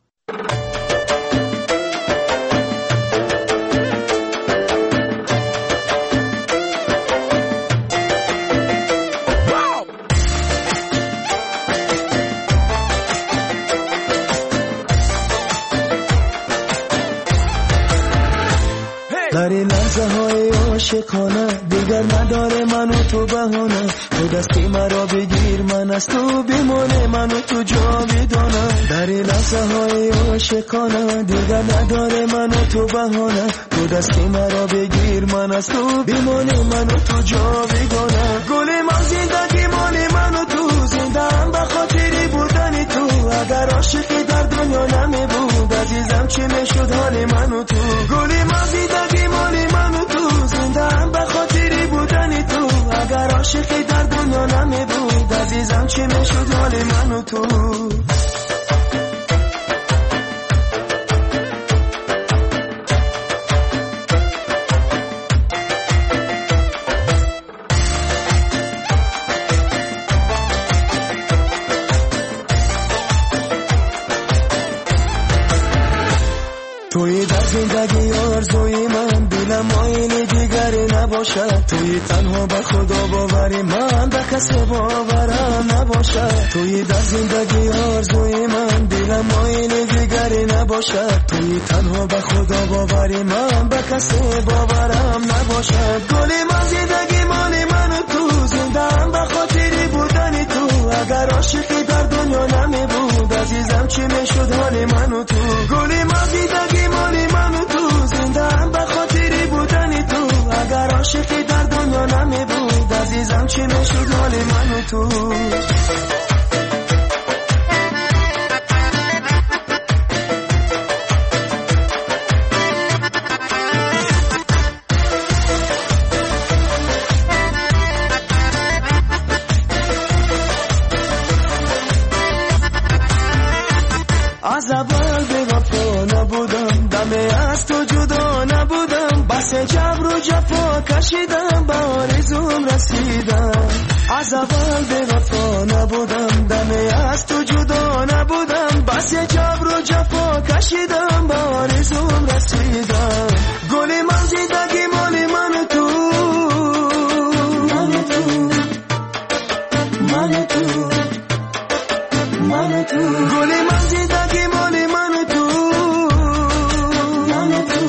در این لحظه های عاشقانه دیگر نداره من و تو بهانه، تو دستی مرا بگیر من از تو بمانه، من و تو جاودانه. در این لحظه های عاشقانه دیگر نداره من و تو بهانه، تو دستی مرا بگیر من از تو بمانه، من و تو جاودانه. گل من زندگی مال من و تو، زنده هم به خاطری بودن تو. اگر عاشقی در دنیا نمی بود عزیزم چی میشد حال من و تو. گل من زندگی مال من و تو، زنده هم به خاطری بودن تو. اگر عاشقی در دنیا نمی بود عزیزم چی میشد حال من و تو. توی در زندگی آرزوی من، دلم مایل دیگری نباشد. توی تنها به خدا باوری من، به کسی باورم نباشد. توی در زندگی آرزوی من، دلم مایل دیگری نباشد. توی تنها به خدا باوری من، به کسی باورم نباشد. گلی من زندگی مال من و تو، زندم به خاطری بودن تو. اگر عاشقی در دنیا نمی بود عزیزم چی میشد حال من و تو. گلی من زندگی مال من و تو، زندم به خاطری بودن تو. اگر عاشقی در دنیا نمی بود عزیزم چی میشد حال من و تو. از اول به وفا نبودم، دم از تو جدا نبودم. بس جبر و جفا کشیدم، به آرزوم رسیدم. از اول به وفا نبودم، دم از تو جدا نبودم. بس جبر و جفا کشیدم، به آرزوم رسیدم. گل من زندگی مال من تو، من تو، من تو، من تو. گل من زندگی مال من تو، من تو،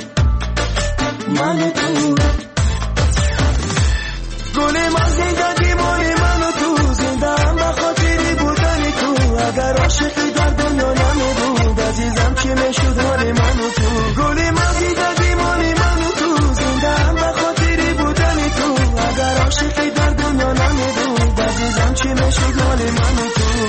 من تو. گل من زندگی مال من تو، زندم به خاطری بودن تو. اگر عاشقی در دنیا نمی بود عزیزم چی میشد حال من و تو. گل من زندگی مال من تو، زندم به خاطری بودن تو. اگر عاشقی در دنیا نمی بود عزیزم چی میشد حال من و تو.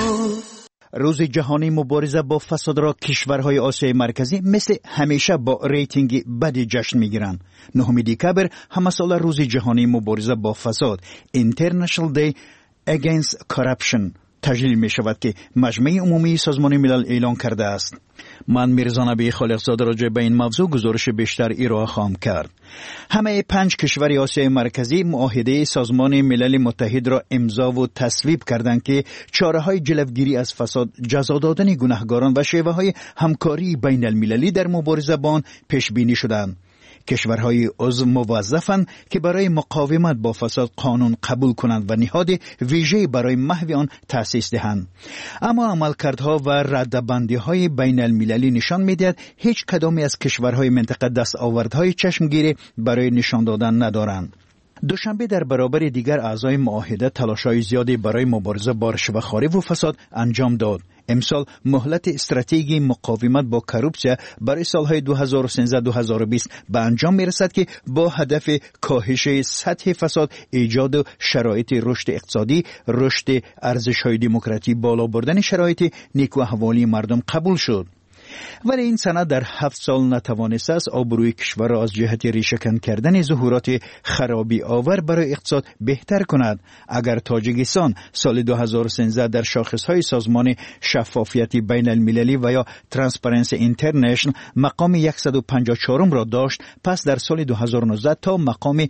روز جهانی مبارزه با فساد را کشورهای آسیای مرکزی مثل همیشه با ریتینگ بدی جشن میگیرند. 9 دکبر همه سال روز جهانی مبارزه با فساد International Day Against Corruption تجلیل می شود که مجمع عمومی سازمان ملل اعلان کرده است. من میرزا نبی خالقزاده راجع به این موضوع گزارش بیشتر ارائه خواهم کرد. همه 5 کشور آسیای مرکزی معاهده سازمان ملل متحد را امضا و تصویب کردند که چاره‌های جلوگیری از فساد، جزا دادن گناهکاران و شیوه‌های همکاری بین المللی در مبارزه با آن پیش بینی شدند. کشورهای عضو موظفند که برای مقاومت با فساد قانون قبول کنند و نهاد ویژه برای محو آن تأسیس دهند. اما عملکردها و ردبندی‌های بین المللی نشان می‌دهد هیچ کدامی از کشورهای منطقه دستاوردهای چشمگیری برای نشان دادن ندارند. دوشنبه در برابر دیگر اعضای معاهده تلاش‌های زیادی برای مبارزه با رشوه‌خواری و فساد انجام داد. امسال مهلت استراتژی مقاومت با کروپسیا برای سالهای 2013-2020 به انجام میرسد که با هدف کاهش سطح فساد، ایجاد شرایط رشد اقتصادی، رشد ارزش‌های دموکراسی، بالا بردن شرایط نیکوحوالی مردم قبول شد. ولی این سند در 7 سال نتوانسته است آبروی کشور را از جهت ریشه‌کن کردن ظهورات خرابی آور برای اقتصاد بهتر کند. اگر تاجیکستان سال 2013 در شاخصهای سازمان شفافیت بین المللی و یا ترانسپرنسی اینترنشنال مقام 154 را داشت، پس در سال 2019 تا مقام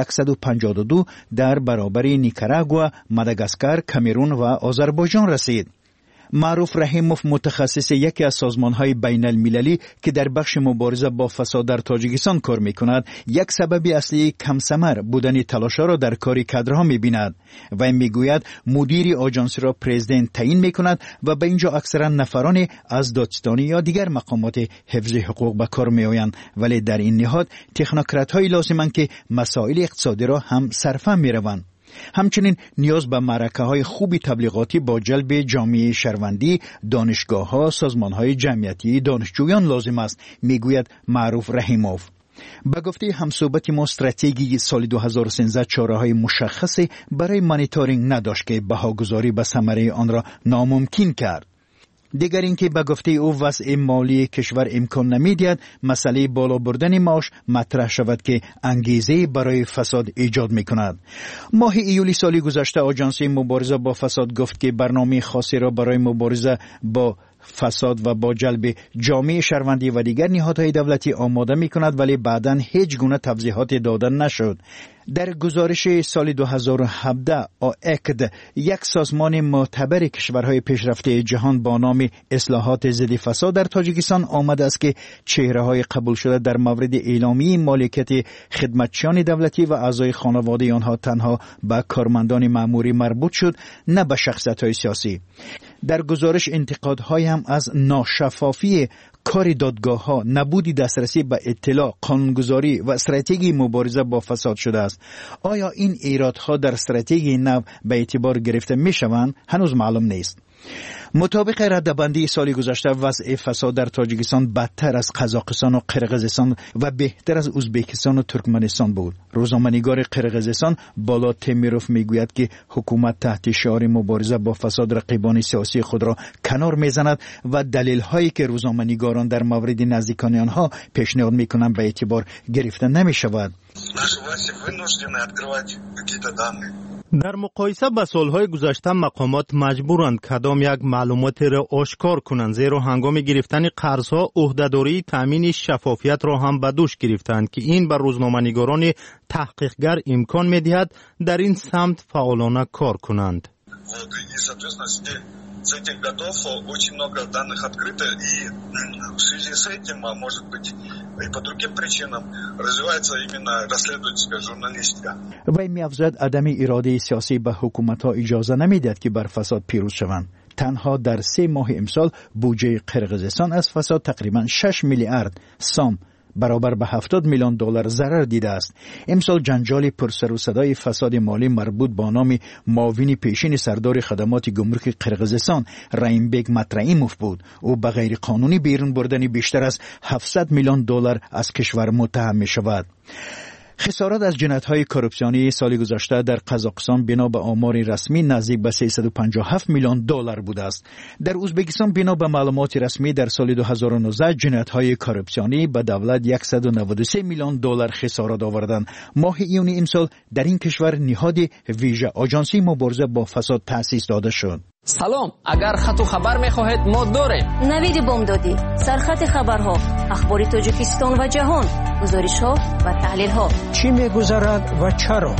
152 در برابر نیکاراگوآ، ماداگاسکار، کامرون و آذربایجان رسید. معروف رحیموف، متخصص یکی از سازمان‌های بین المللی که در بخش مبارزه با فساد در تاجیکستان کار می‌کند، یک سبب اصلی کم ثمر بودن تلاش‌ها را در کار کادرها می‌بیند و می‌گوید مدیر آژانس را پرزیدنت تعیین می‌کند و به اینجا اکثرا نفران از دادستانی یا دیگر مقامات حفظ حقوق به کار می‌آیند، ولی در این نهاد تکنوکرات‌های لازمند که مسائل اقتصادی را هم سرفهم می‌روند. همچنین نیاز به معرکه‌های خوبی تبلیغاتی با جلب جامعه شهروندی، دانشگاه‌ها، سازمان‌های جمعیتی، دانشجویان لازم است، میگوید معروف رحیموف. به گفته همصحبت ما استراتژی سال 2013 چاره‌های مشخصی برای مانیتورینگ نداشت که بهاگذاری به ثمره آن را ناممکن کرد. دیگر اینکه به گفته او وضع مالی کشور امکان نمی‌دهد مسئله بالا بردن معاش مطرح شود که انگیزه برای فساد ایجاد می‌کند. ماه ایولی سال گذشته آژانس مبارزه با فساد گفت که برنامه خاصی را برای مبارزه با فساد و با جلب جامعه شهروندی و دیگر نهادهای دولتی آماده می‌کند، ولی بعداً هیچ گونه توضیحات داده نشد. در گزارش سال 2017 آکد، یک سازمان معتبر کشورهای پیشرفته جهان با نام اصلاحات ضد فساد در تاجیکستان آمده است که چهره‌های قبول شده در مورد اعلامیه مالکیت خدمتچیان دولتی و اعضای خانواده آنها تنها به کارمندان مأموری مربوط شد، نه به شخصیت‌های سیاسی. در گزارش انتقادهای هم از ناشفافی کار دادگاه‌ها، نبودی دسترسی به اطلاع، قانونگذاری و استراتژی مبارزه با فساد شده است. آیا این ایرادها در استراتژی نو به اعتبار گرفته می‌شوند؟ هنوز معلوم نیست. مطابق ردبندی سال گذشته وضع فساد در تاجیکستان بدتر از قزاقستان و قرقیزستان و بهتر از ازبکستان و ترکمنستان بود. روزنامه‌نگار قرقیزستان بالا تمیروف میگوید که حکومت تحت شعار مبارزه با فساد رقیبان سیاسی خود را کنار میزند و دلیل‌هایی که روزنامه‌نگاران در مورد نزدیکان آنها پیشنهاد میکنند به اعتبار گرفته نمیشود. در مقایسه با سالهای گذشته مقامات مجبورند کدام یک معلوماتی را آشکار کنند، زیرا هنگام گرفتن قرضها عهده‌داری تامین شفافیت را هم به دوش گرفتند که این بر روزنامه‌نگاران تحقیقگر امکان می‌دهد در این سمت فعالانه کار کنند. С этих годов очень много данных открыто, и в связи с этим, может быть, и по другим причинам развивается именно расследовательская журналистика. وی می‌افزاید عدم اراده سیاسی به حکومت‌ها اجازه نمی‌دهد که بر فساد پیروز شوند. تنها در 3 ماه امسال بودجه قرقیزستان از فساد تقریباً 6 میلیارد سام برابر به 70 میلیون دلار ضرر دیده است. امسال جنجال پرسر و صدای فساد مالی مربوط با نام معاون پیشین سردار خدمات گمرک قرقیزستان رایمبگ مطرعیموف بود. او به غیر قانونی بیرون بردن بیشتر از 700 میلیون دلار از کشور متهم می شود. خسارات از جنایت‌های کورپسیونی سال گذشته در قزاقستان بنا به آمار رسمی نزدیک به 357 میلیون دلار بوده است. در ازبکستان بنا به معلومات رسمی در سال 2019 جنایت‌های کورپسیونی به دولت 193 میلیون دلار خسارات آوردند. ماه ایون امسال در این کشور نهاد ویژه آژانسی مبارزه با فساد تأسیس داده شد. سلام، اگر خط و خبر می‌خواهید ما داریم. نوید بامدادی، سرخط خبرها، اخبار تاجیکستان و جهان، گزارش‌ها و تحلیل‌ها. چی می‌گذرد و چرا؟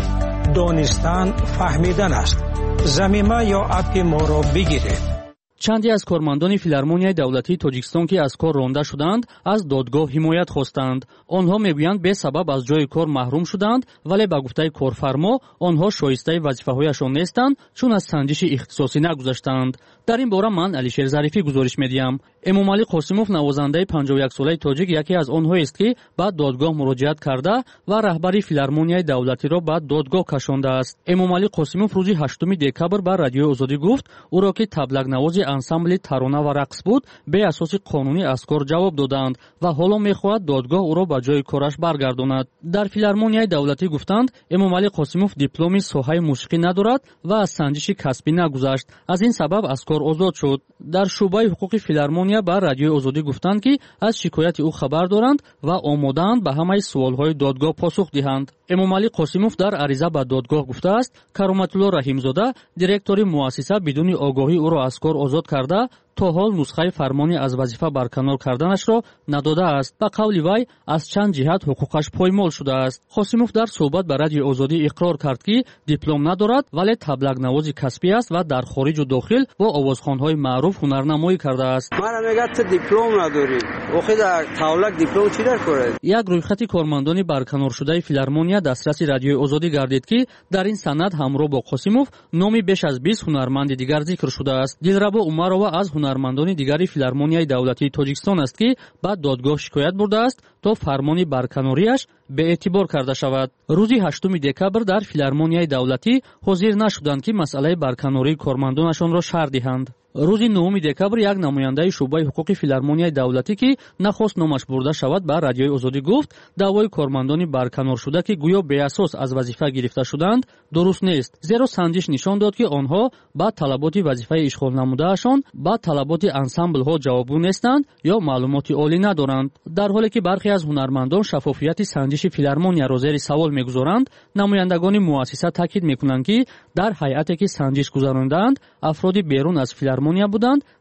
دانستن فهمیدن است. ضمیمه یا اپ ما را بگیرید. چندی از کارمندان فیلارمونیای دولتی تاجیکستان که از کار رانده شدند از دادگاه حمایت خواستند. آنها میگویند به سبب از جای کار محروم شدند، ولی به گفته کارفرما آنها شایسته وظیفه‌هایشان نیستند چون از سنجش اختصاصی نگذشتند. در این باره من علیشیر ظریفی گزارش میدیم. امامعلی قاسموف نوازنده 51 ساله تاجیک یکی از آنها است که به دادگاه مراجعت کرده و رهبری فیلارمونیای دولتی را به دادگاه کشانده است. امامعلی قاسموف روز 8 دکبر به رادیوی آزادی گفت او را که تبلغ نواز انسامبل ترانه و رقص بود به اساس قانونی از کار جواب دادند و حالا میخواهد دادگاه او را به جای کارش برگرداند. در فیلارمونیای دولتی گفتند امامعلی قاسموف دیپلمی ساحه موسیقی ندارد و از سنجش کسبی نگذشت، از این سبب از کار آزاد شد. در شعبه حقوق فیلارمونیا به رادیوی آزادی گفتند که از شکایت او خبر دارند و آماده‌اند به همه سوالهای دادگاه پاسخ دهند. امامعلی قاسموف در عریضه به دادگاه گفته است کرامت‌الله رحیمزاده دиректори مؤسسه بدون آگاهی او را از کار آزاد کرده تا حال نسخه فرمانی از وظیفه برکنار کردنش را نداده است. به قول وی از چند جهت حقوقش پایمال شده است. قاسموف در صحبت به رادیوی آزادی اقرار کرد که دیپلم ندارد ولی تبلغ نواز کسبی است و در خارج و داخل با آوازخوان‌های معروف هنرنمایی کرده است. من میگم تو دیپلم نداری. آخه در تولک دیپلم چی در کاره؟ یک رویخط کارمندان برکنار شده فیلارمونیا دسترس رادیوی آزادی گردید که در این سند همراه با قاسموف نامی بیش از 20 هنرمند دیگر ذکر شده است. دلربا عمرова از هنرمندان دیگری فیلارمونیای دولتی تاجیکستان است که بعد دادگاه شکایت برده است تا فرمان برکناریش به اعتبار کرده شود. روز 8 دکبر در فیلارمونیای دولتی حاضر نشدند که مسئله برکناری کارمندانشان را شرح دهند. روز 9 دکبر یک نماینده شعبه حقوق فیلارمونیای دولتی که نخواست نامش برده شود به رادیوی آزادی گفت دعوای کارمندان برکنار شده که گویا بی اساس از وظیفه گرفته شدند درست نیست، زیرا سنجش نشان داد که آنها با طلبات وظیفه اشغال نمودهشان با طلبات انسامبل ها جوابگو نیستند یا معلومات عالی ندارند. در حالی که برخی از هنرمندان شفافیت سنجش فیلارمونیا را زیر سوال میگذارند، نمایندگان مؤسسه تاکید میکنند که در هیئتی که سنجش گذراندند افرادی بیرون از فیلارمونیا بودند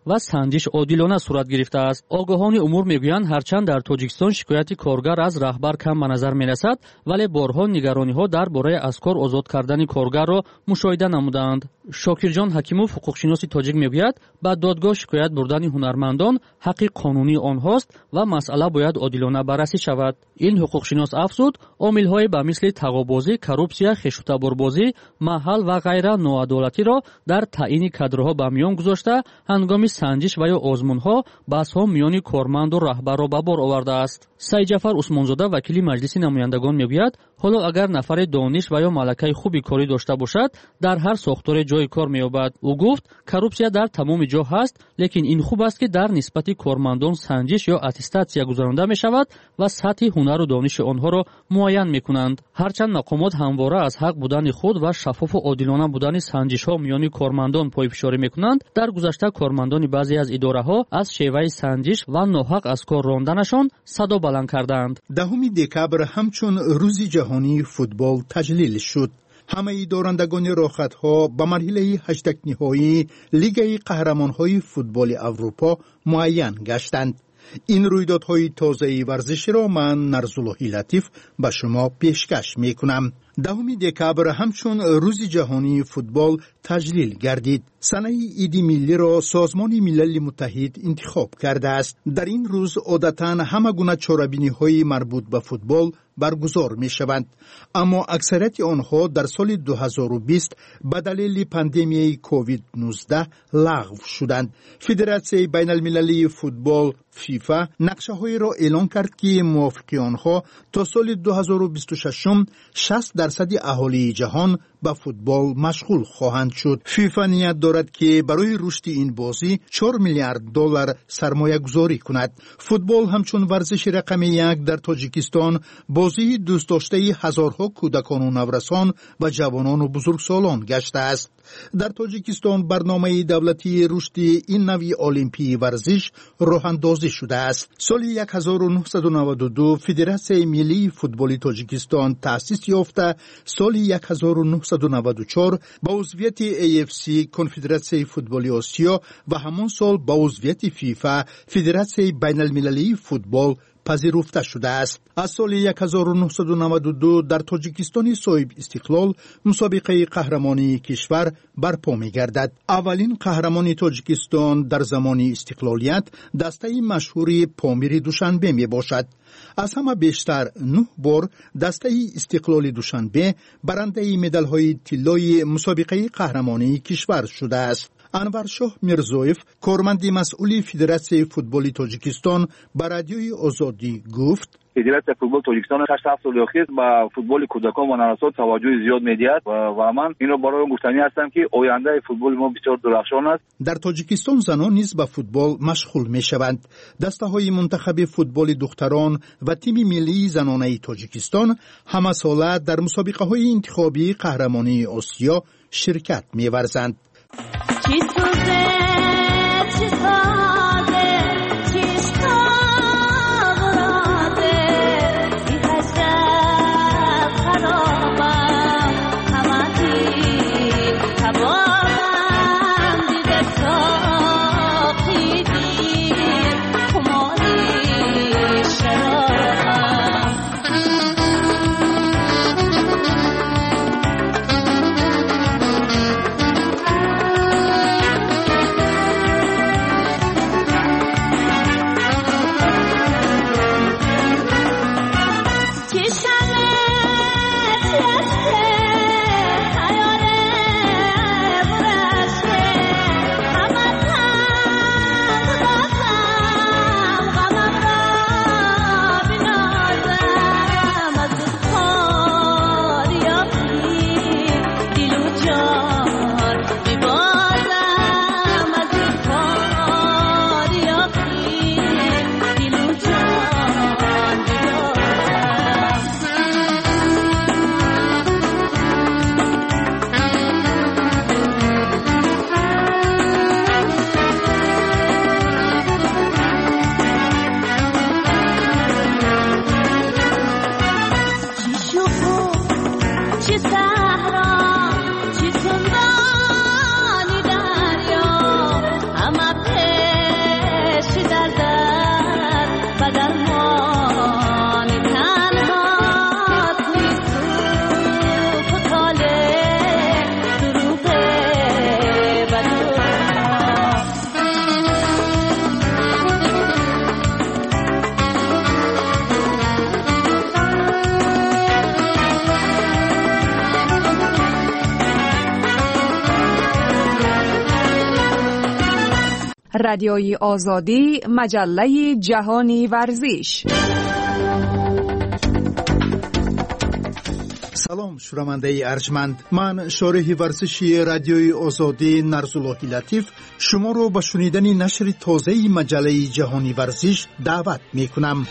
ва санҷиш одилона сурат гирифтааст. огоҳони умур мегӯянд ҳарчанд дар тоҷикистон шикояти коргар аз раҳбар кам ба назар мерасад, вале борҳо нигарониҳо дар бораи аз кор озод кардани коргарро мушоҳида намуданд. шокирҷон ҳакимов ҳуқуқшиноси тоҷик мегӯяд, ба додгоҳ шикоят бурдани ҳунармандон ҳаққи қонунии онҳост ва масъала бояд одилона баррасӣ шавад. ин ҳуқуқшинос афзуд, омилҳое ба мисли тағобозӣ, коррупсия, хешутаборбозӣ, маҳал ва ғайра ноадолатиро дар таъини кадрҳо ба миён гузошта, ҳангоми санҷиш ва ё озмунҳо баҳсҳо миёни корманду раҳбарро ба бор овардааст. Саидҷафар Усмонзода, вакили маҷлиси намояндагон мегӯяд, ҳоло агар нафаре дониш ва ё малакаи хуби корӣ дошта бошад, дар ҳар сохторе ҷои кор меёбад. ӯ гуфт, коррупсия дар тамоми ҷо ҳаст, лекин ин хуб аст, ки дар нисбати кормандон санҷиш ё аттестатсия гузаронида мешавад ва сатҳи ҳунару дониши онҳоро муайян мекунанд. ҳарчанд мақомот ҳамвора аз ҳақ будани худ ва шаффофу одилона будани санҷишҳо миёни кормандон пойфишорӣ мекунанд, дар гузашта кормандони баъзе аз идораҳо аз шеваи санҷиш ва ноҳақ аз кор ронданашон садо баланд карданд. 10 декабр ҳамчун рӯзи ҷаҳонии футбол таҷлил шуд. ҳамаи дорандагони рохатҳо ба марҳилаи ҳаштагниҳоии Лигаи қаҳрамонҳои футболи Аврупо муайян гаштанд. ин рӯйдодҳои тозаи варзиширо ман Нарзуллоҳи Латиф ба шумо пешкаш мекунам. 10 декабр ҳамчун рӯзи ҷаҳонии футбол таҷлил гардид. санаи иди миллиро Созмони Милали Муттаҳид интихоб кардааст. дар ин рӯз одатан ҳама гуна чорабиниҳои марбут ба футбол баргузор мешаванд, аммо аксарияти онҳо дар соли 2020 ба далели пандемияи COVID-19 лағв шуданд. Федератсияи байналмилалии футбол ФИФА нақшаҳоеро эълон кард, ки мувофиқи онҳо то соли 2026 60% аҳолии ҷаҳон ба футбол машғул хоҳанд шуд. ФИФА ният дорад, ки барои рушди ин бозӣ $4 миллиард сармоягузорӣ кунад. Футбол ҳамчун варзиши рақами 1 дар Тоҷикистон бозии дӯстдоштаи ҳазорҳо кӯдакону наврасон ва ҷавонону бузургсолон гаштааст. дар Тоҷикистон барномаи давлатии рушди ин навъи олимпии варзиш роҳандозӣ шудааст. соли 1992 Федератсияи миллии футболи Тоҷикистон таъсис ёфта, соли 1994 ба узвияти AFC Конфедератсияи футболи Осиё ва ҳамон сол ба узвияти ФИФА Федератсияи байналмилалии футбол пазируфта шудааст. аз соли 1992 дар Тоҷикистони соҳиб истиқлол мусобиқаи қаҳрамонии кишвар барпо мегардад. аввалин қаҳрамони Тоҷикистон дар замони истиқлолият дастаи машҳури Помири Душанбе мебошад. аз ҳама бештар 9 бор дастаи истиқлоли Душанбе барандаи медалҳои тиллои мусобиқаи қаҳрамонии кишвар шудааст. Анваршоҳ Мирзоев, корманди масъули Федератсияи футболи Тоҷикистон, ба радиои Озодӣ гуфт: Федератсияи футболи Тоҷикистон 6-7 соли охир ба футболи кӯдакон ва наврасон таваҷҷӯҳи зиёд медиҳад ва ман инро барои гуфтанӣ ҳастам, ки ояндаи футболи мо бисёр дурахшон аст. дар Тоҷикистон занон низ ба футбол машғул мешаванд. дастаҳои мунтахаби футболи духтарон ва тими миллии занонаи Тоҷикистон ҳамасола дар мусобиқаҳои интихобии қаҳрамонии Осиё ширкат меварзанд. رادیوی آزادی، مجله جهانی ورزش. سلام شنونده ارجمند، من شارح ورزشی رادیوی آزادی نرزالله لطیف شما رو به شنیدن نشر تازه مجله جهانی ورزش دعوت می کنم.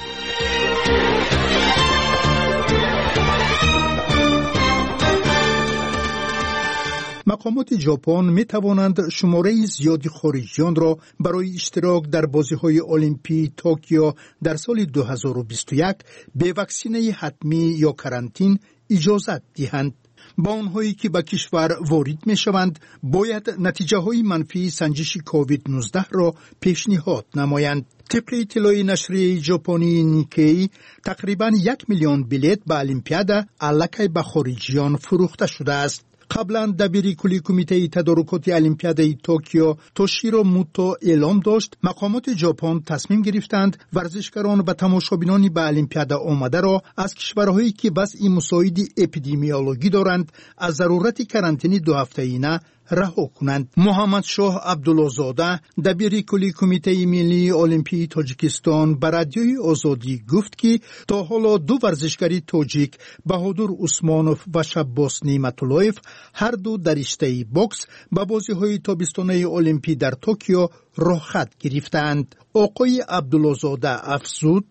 مقامات ژاپن می توانند شماره زیادی خارجیان را برای اشتراک در بازی‌های المپی توکیو در سال 2021 به واکسینه حتمی یا کرانتین اجازت دهند. با آنهایی که به کشور وارد می شوند باید نتیجه های منفی سنجش کووید 19 را پیشنهاد نمایند. طبق اطلاع نشریه ژاپنی نیکی تقریباً 1 میلیون بلیت به المپیاد الکی به خارجیان فروخته شده است. قبلا دبیر کلی کمیته تدارکات المپیاد توکیو توشیرو موتو اعلام داشت مقامات ژاپن تصمیم گرفتند ورزشکاران و تماشابینان به المپیاد آمده را از کشورهایی که وضع مساعد اپیدمیولوژی دارند از ضرورت کرانتین 2 هفته‌ای رها کنند. محمد شاه عبدالله‌زاده دبیر کلی کمیته ملی المپی تاجیکستان به رادیوی آزادی گفت که تا حالا 2 ورزشکار تاجیک بهادر عثمانوف و شباس نعمت‌اللهیف هر دو در رشته بوکس به بازی‌های تابستانه المپی در توکیو رخصت گرفتند. آقای عبدالله‌زاده افزود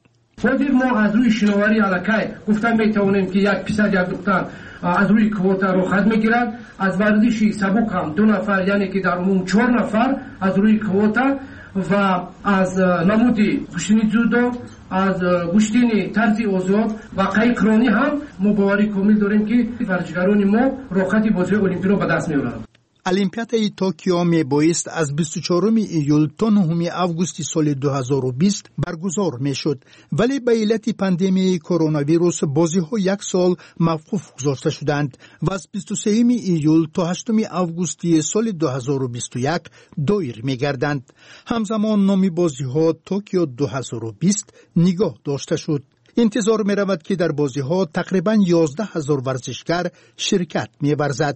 ما از روی شناوری الکی گفتن میتوانیم که یک پسر یک دختر از روی کوتا رخصت میگیرند. از ورزشی سبک هم 2 نفر یعنی که در عموم 4 نفر از روی کوتا و از نمودی گشتنی جودو از گشتنی طرزی آزاد و قایقرانی هم ما باوری کامل داریم که ورزشکاران ما رخصت بازی المپی را به دست میارند. المپیاد توکیو می بایست از 24 ایول تا 9 آگوست سال 2020 برگزار می شد، ولی به علت پاندمی کرونا ویروس بازی ها 1 سال موقوف گذاشته شدند و از 23 ایول تا 8 آگوست سال 2021 دایر می گردند. همزمان نام بازی ها توکیو 2020 نگاه داشته شد. انتظار می رود که در بازی ها تقریباً 11,000 ورزشکار شرکت می ورزد.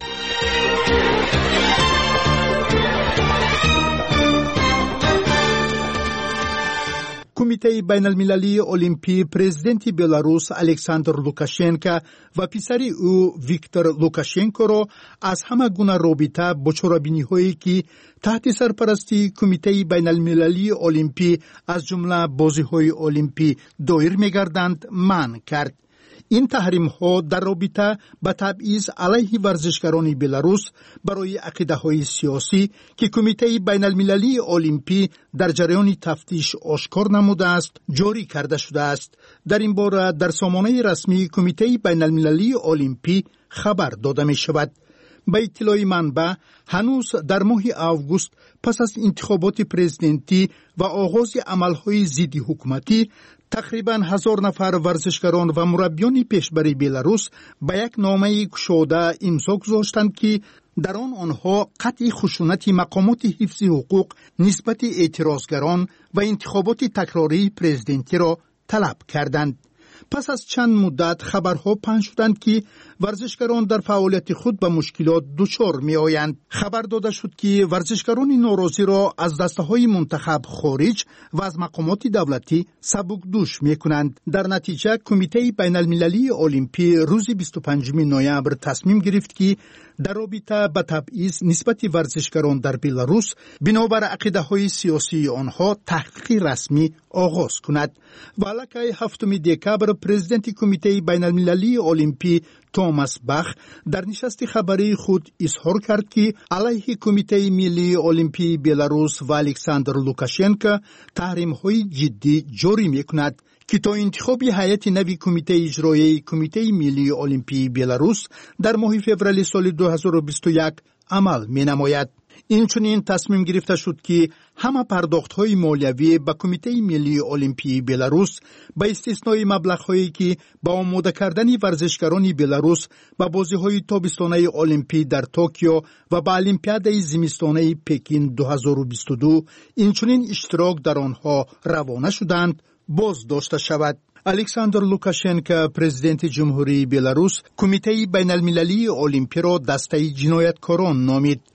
کمیته بین المللی المپی پرزیدنت بلاروس الکساندر لوکاشنکو و پسر او ویکتور لوکاشنکو را از همه گونه رابطه با چرابینی‌هایی که تحت سرپرستی کمیته بین المللی المپی از جمله بازی‌های المپی دایر می‌گردند منع کرد. این تحریم ها در رابطه با تبعیض علیه ورزشکاران بلاروس برای عقیده های سیاسی که کمیته بین المللی المپی در جریان تفتیش آشکار نموده است جاری کرده شده است. در این باره در سامانه رسمی کمیته بین المللی المپی خبر داده می شود. به اطلاع منبع هنوز در ماه آگوست پس از انتخابات پرزیدنتی و آغاز عملهای ضد حکومتی تقریباً 1000 نفر ورزشکاران و مربیان پیشبر بلاروس به یک نامه گشوده امضا گذاشتند که در آنها قطع خشونت مقامات حفظ حقوق نسبت اعتراضگران و انتخابات تکراری پرزیدنتی را طلب کردند. پس از چند مدت خبرها پنج شدند که ورزشکاران در فعالیت خود به مشکلات دچار می آیند. خبر داده شد که ورزشکاران ناراضی را از دسته‌های منتخب خارج و از مقامات دولتی سبکدوش می کنند. در نتیجه کمیته بین المللی المپی روز 25 نوامبر تصمیم گرفت که در رابطه با تبعیض نسبت ورزشکاران در بلاروس بنابر عقیده‌های سیاسی آنها تحقیق رسمی آغاز کند. والکه 7 دکبر پرزیدنت کمیته بین المللی المپی توماس باخ در نشست خبری خود اظهار کرد که علیه کمیته ملی المپی بلاروس و الکساندر لوکاشنکو تحریم‌های جدی جاری می‌کند که تا انتخاب هیئت نوی کمیته اجرایی کمیته ملی المپی بلاروس در ماه فوریه سال 2021 عمل می‌نماید. اینچنین تصمیم گرفته شد که همه پرداخت‌های مالیوی به کمیته ملی المپی بلاروس با استثنای مبلغ‌هایی که با آماده کردن ورزشکاران بلاروس به بازی‌های تابستانه المپی در توکیو و به المپیاد زمستانه پکین 2022 اینچنین اشتراک در آنها روانه شدند باز داشته شود. الکساندر لوکاشنکو پرزیدنت جمهوری بلاروس کمیته بین المللی المپی را دسته جنایتکاران نامید.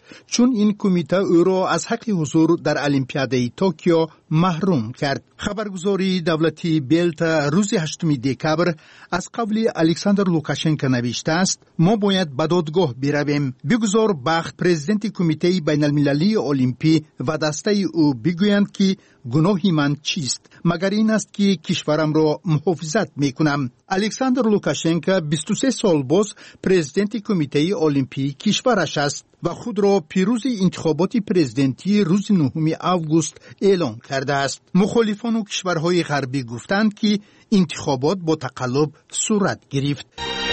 چون این کمیته او را از حق حضور در المپیادی توکیو محروم کرد. خبرگزاری دولتی بلتا روز 8 دکبر از قبل الکساندر لوکاشنکو نوشته است: ما باید به دادگاه برویم. بگذار بخت پرزیدنت کمیته بین المللی المپی و دسته او بگویند که گناهی من چیست، مگر این است که کشورم را محافظت میکنم. الکساندر لوکاشنکو 23 سال باز پرزیدنت کمیته المپی کشورش است و خود را پیروز انتخابات پرزیدنتی روز 9 آگوست اعلام کرده است. مخالفان کشورهای غربی گفتند که انتخابات با تقلب صورت گرفت.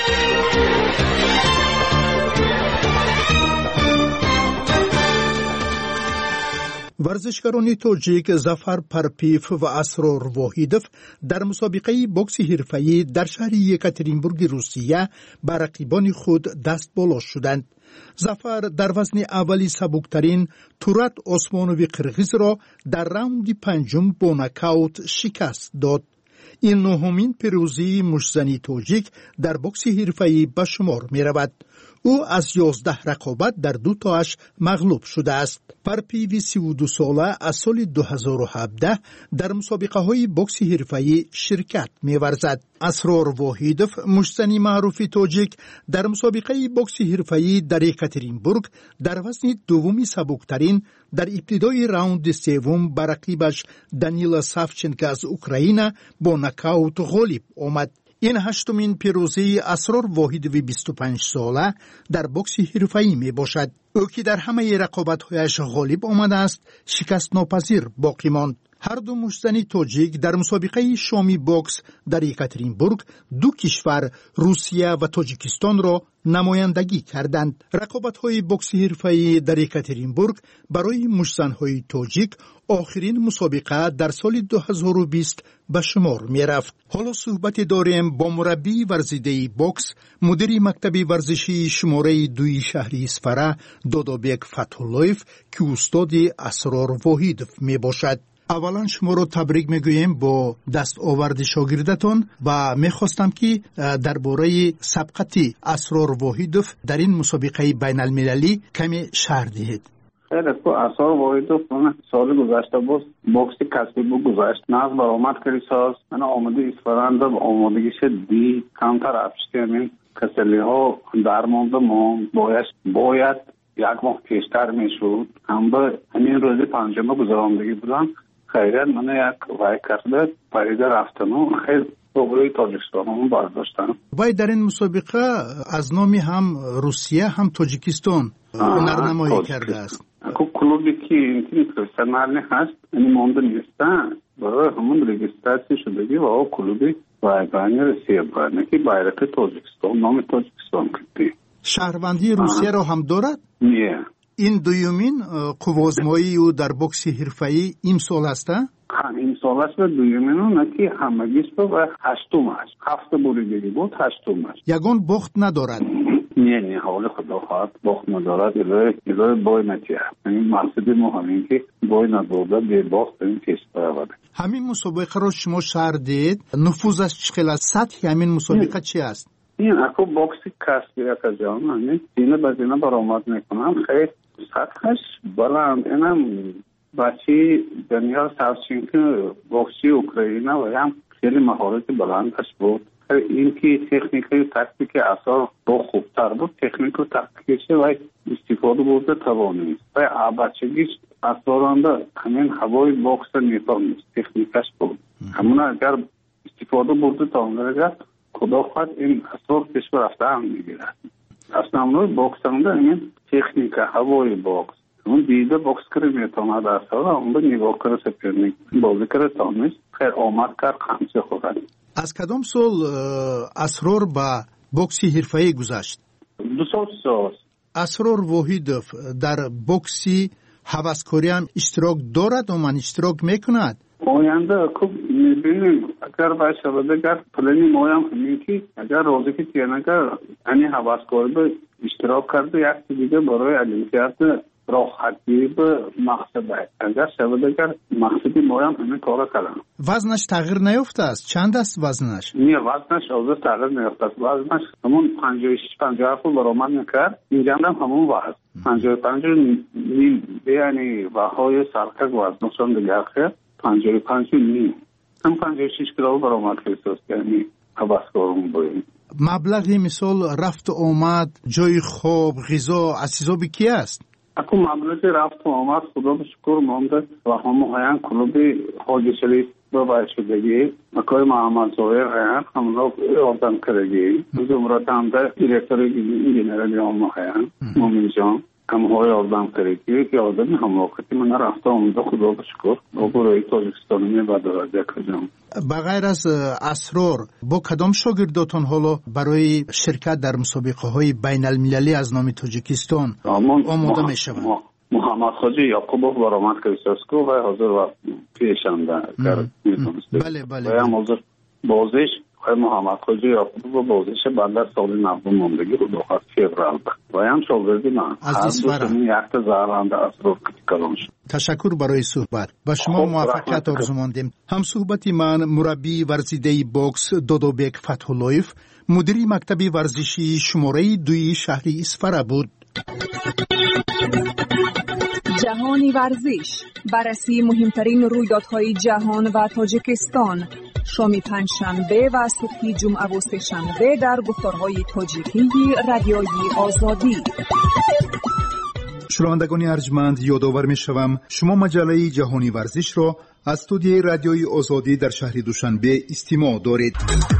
ورزشکاران تاجیک ظفر پرپیف و اسرار واحیدوف در مسابقه بوکس حرفه‌ای در شهر یکاترینبورگ روسیه بر رقیبان خود دست بالا شدند. ظفر در وزن اولی سبکترین تورات عثمانوی قرغیز را در راوند پنجم با نکاوت شکست داد. این نهمین پیروزی مشزنی تاجیک در بوکس حرفه‌ای به شمار می رود. او از 11 رقابت در 2 تاش مغلوب شده است. پرپیوی 32 ساله از سال 2017 در مسابقه های بوکس حرفه‌ای شرکت می ورزد. اسرار واحیدوف مشزنی معروف تاجیک در مسابقه بوکس حرفه‌ای در یکاترینبورگ در وزن دومی سبکترین در ابتدای راوند سوم بر رقیبش دانیلا سافچنکو از اوکراین با نکاوت غالب آمد. این 8مین پیروزی اسرار واحیدوی 25 ساله در بوکس حرفه‌ای می باشد. او که در همه رقابت‌هایش غالب آمده است، شکست ناپذیر باقی ماند. هر دو مشزنی تاجیک در مسابقه شامی بوکس در یکاترینبورگ 2 کشور روسیه و تاجیکستان را نمایندگی کردند. رقابت‌های بوکس حرفه‌ای در یکاترینبورگ برای مشزن‌های تاجیک آخرین مسابقه در سال 2020 به شمار می رفت. حالا صحبت داریم با مربی ورزیده بوکس، مدیر مکتب ورزشی شماره 2 شهر اسفره دادابک فتح‌الله‌یف که استاد اسرار واحیدوف می باشد. اولا شما رو تبریک میگویم با دست آورد شاگردتان و میخواستم که درباره سبقت اسرار واحیدوف در این مسابقه بین المللی کمی شرح دهید. خیلی خوب. اسرار واحیدوف سال گذشته بود بوکسی کسبی بود گذشت ناز برآمد کردی ساز من آماده اسفرند و آمادگیش دی کمتر افشته همین کسلی ها درمانده ما باید یک ماه پیشتر میشود هم به همین روزی پنجمه گذراندگی بودم. خیلیت من یک وای کرده پریده رفتن و خیلی دوباره تاجیکستان همون برداشتن. وای در این مسابقه از نامی هم روسیه هم تاجیکستان نرنمایی کرده است. کلوبی که این پروفسیونال هست این مونده نیستن برای همون رجیستراسی شدگی و او کلوبی رایگانی روسیه برنه که بایرق تاجیکستان نام تاجیکستان کردی. شهروندی روسیه را هم دارد؟ نه. این دویومین قوازمایی او در بوکس حرفه‌ای امسال است؟ این سال است و دویومین اون که همگیش و هشتم است. 7 بریدگی بود هشتم است. یگان باخت ندارد؟ نه حال خدا خواهد باخت ندارد الهی بای نتیه. این مقصد ما همین که بای ندارد به باخت این کشت برود. همین مسابقه را شما شرح دید، نفوذش چقدر سطح همین مسابقه چی است؟ این اکو بوکسی کسبی که جان همین اینه بزینه برآمد میکنم خیلی سطحش بلند. اینم بچی دنیا سافچنکو بوکسی اوکراین و هم خیلی مهارت بلندش بود. این که تکنیک و تاکتیک اثر با خوبتر بود. تکنیک و تاکتیکش و استفاده بوده توانید و بچگیش اثرانده همین هوای بوکس نیفهمید تکنیکش بود. همون اگر استفاده بوده توانید خدا خواهد این اثر کشور رفته هم میگیرد. اصلا همونوی بوکس همونده این تکنیک هوای بوکس اون دیده بوکس کری میتواند اثر اون به نگاه کر سپرنیک بازی کر تانیست خیر آمد کر خمسه خورد. از کدام سال اسرار با بوکسی حرفه‌ای گذشت؟ 2 سال. اسرار واحیدوف در بوکسی هوسکاری هم اشتراک دارد و من اشتراک میکند؟ آینده خوب میبینیم اگر باشه اگر پلنی مویم همین که اگر روزی که تیانه که انی هوسکاری به اشتراک کرده یک دیگه برای المپیاد راحتی به مقصد است. اگر شود اگر مقصدی ما هم همین کار کردن. وزنش تغییر نیافته است. چند است وزنش؟ نه وزنش از تغییر نیافته است. وزنش همون 56-57 برآمد میکرد. اینجا هم همون وزن 55 نیم یعنی وهای سرکک وزنشان دیگر خیر 55 نیم هم 56 کیلو برآمد کرد. یعنی حبسکارم باید مبلغی مثال رفت و آمد جای خواب غذا اسیزابی کی است؟ اکو مبلغی رفت و آمد خدا به شکر مانده و همه هایان کلوب حاجی شریف باید شدگی مکای محمد زایر هایان همونها آردن کردگی زمرات هم ده دیرکتر انجینری همه هایان مومن جان همه های آردن کردگی که آدمی همه وقتی من رفت و آمده خدا به شکر و برای تاجیکستانی بدارده کردم. بغیر از اسرار با کدام شاگرداتون حالا برای شرکت در مسابقه های بین المللی از نام تاجیکستان آماده می شوند؟ محمد خاجی یعقوبوف برآمد کریستاسکو و حاضر و پیشنده کرد. بله و هم حاضر بازش محمد خاجی یعقوبوف بازش بعد از سال 90 ماندگی رو داخل فیبرال و هم شاگردی من از دیسفرم یک زهرنده اسرار کلان شد. تشکر برای صحبت. با شما موفقیت آرزو ماندیم. هم صحبتی من مربی ورزیده باکس دودوبک فتح‌اللهیف مدیری مکتب ورزشی شماره 2 شهر اسفر بود. جهانی ورزش، بررسی مهمترین رویدادهای جهان و تاجیکستان، شام پنجشنبه و صبح جمعه و سه‌شنبه در گفتارهای تاجیکی رادیوی آزادی. شنوندگان ارجمند یادآور می‌شوم شما مجله جهانی ورزش را از استودیوی رادیوی آزادی در شهر دوشنبه استماع دارید.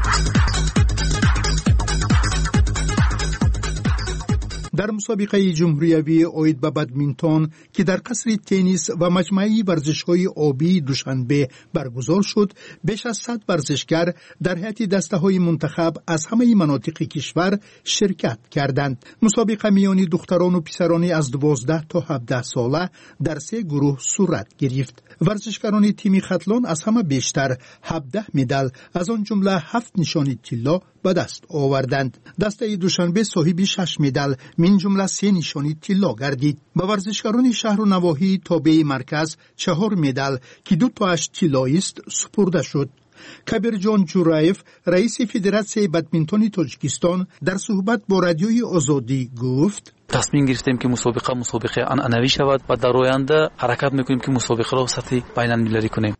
در مسابقه جمهوریوی اید به بدمینتون که در قصر تنیس و مجمع ورزش‌های آبی دوشنبه برگزار شد، بیش از 100 ورزشگر در هیئت دسته‌های منتخب از همه مناطق کشور شرکت کردند. مسابقه میان دختران و پسران از 12 تا 17 ساله در 3 گروه صورت گرفت. ورزشکاران تیم خطلان از همه بیشتر 17 مدال از آن جمله 7 نشانی طلا به دست آوردند. دسته دوشنبه صاحب 6 مدال من جمله 3 نشانی طلا گردید. به ورزشکاران شهر و نواحی تابع مرکز 4 مدال که 2 تاش طلایی است سپرده شد. کبیر جان جورایف رئیس فدراسیون بدمینتون تاجیکستان در صحبت با رادیوی آزادی گفت: تصمیم گرفتیم که مسابقه عنعنوی شود و در آینده حرکت میکنیم که مسابقه را سطح بین المللی کنیم.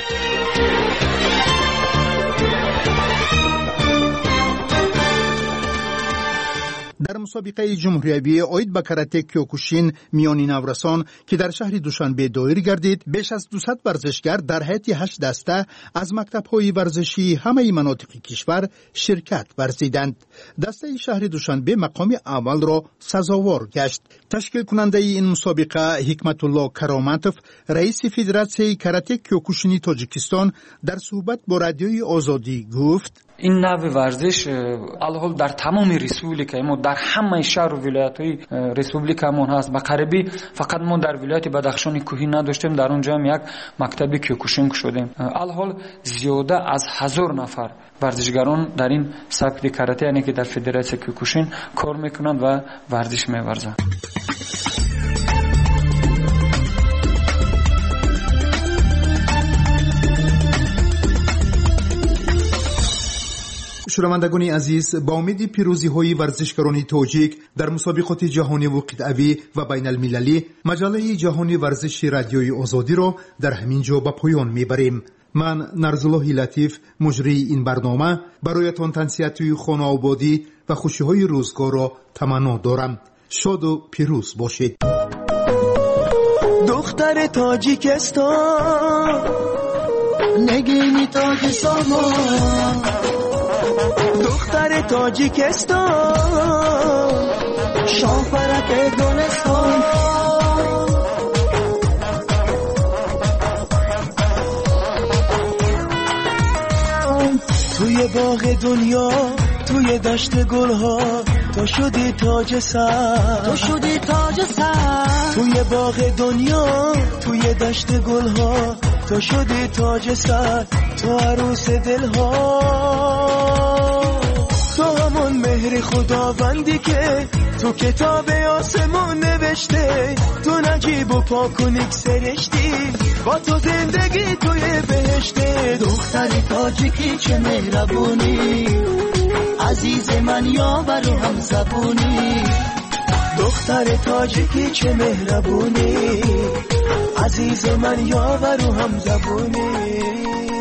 در مسابقه جمهوریوی اید به کاراته کیوکوشین میانی نورسان که در شهر دوشنبه دایر گردید، بیش از 200 ورزشگر در هیئت 8 دسته از مکتب‌های ورزشی همه مناطق کشور شرکت ورزیدند. دسته شهر دوشنبه مقام اول را سزاوار گشت. تشکیل کننده این مسابقه حکمت الله کرامتوف رئیس فدراسیون کاراته کیوکوشینی تاجیکستان در صحبت با رادیوی آزادی گفت: این نوع ورزش الحال در تمام ریسپوبلیکا ما در همه شهر و ولایت‌های ریسپوبلیکامون هست. به قریبی فقط ما در ولایت بدخشان کوهی نداشتیم، در اونجا هم یک مکتب کیوکوشین شدیم. الحال زیاده از 1000 نفر ورزشگران در این سبک کاراته یعنی که در فدراسیون کیوکوشین کار میکنند و ورزش می‌ورزند. شنوندگان عزیز، با امید پیروزی‌های ورزشکاران تاجیک در مسابقات جهانی و قطعی و بین المللی، مجله جهانی ورزش رادیوی آزادی را در همین جا به پایان میبریم. من نرزالله لطیف مجری این برنامه برایتان تنصیحات خانه آبادی و خوشی‌های روزگار را تمنا دارم. شاد و پیروز باشید. دختر تاجیکستان نگینی تاج سامان، دختر تاجیکستان شاهپرک گلستان، توی باغ دنیا توی دشت گلها تو شدی تاج سر، تو شدی تاج سر، توی باغ دنیا توی دشت گلها تو شدی تاج سر، تو عروس دلها، تو همون مهر خداوندی که تو کتاب آسمون نوشته، تو نجیب و پاک و نیک سرشتی، با تو زندگی توی بهشته. دختر تاجیکی چه مهربونی، عزیز من یاور و هم زبونی. دختر تاجیکی چه مهربونی، عزیز من یاور و هم زبونی.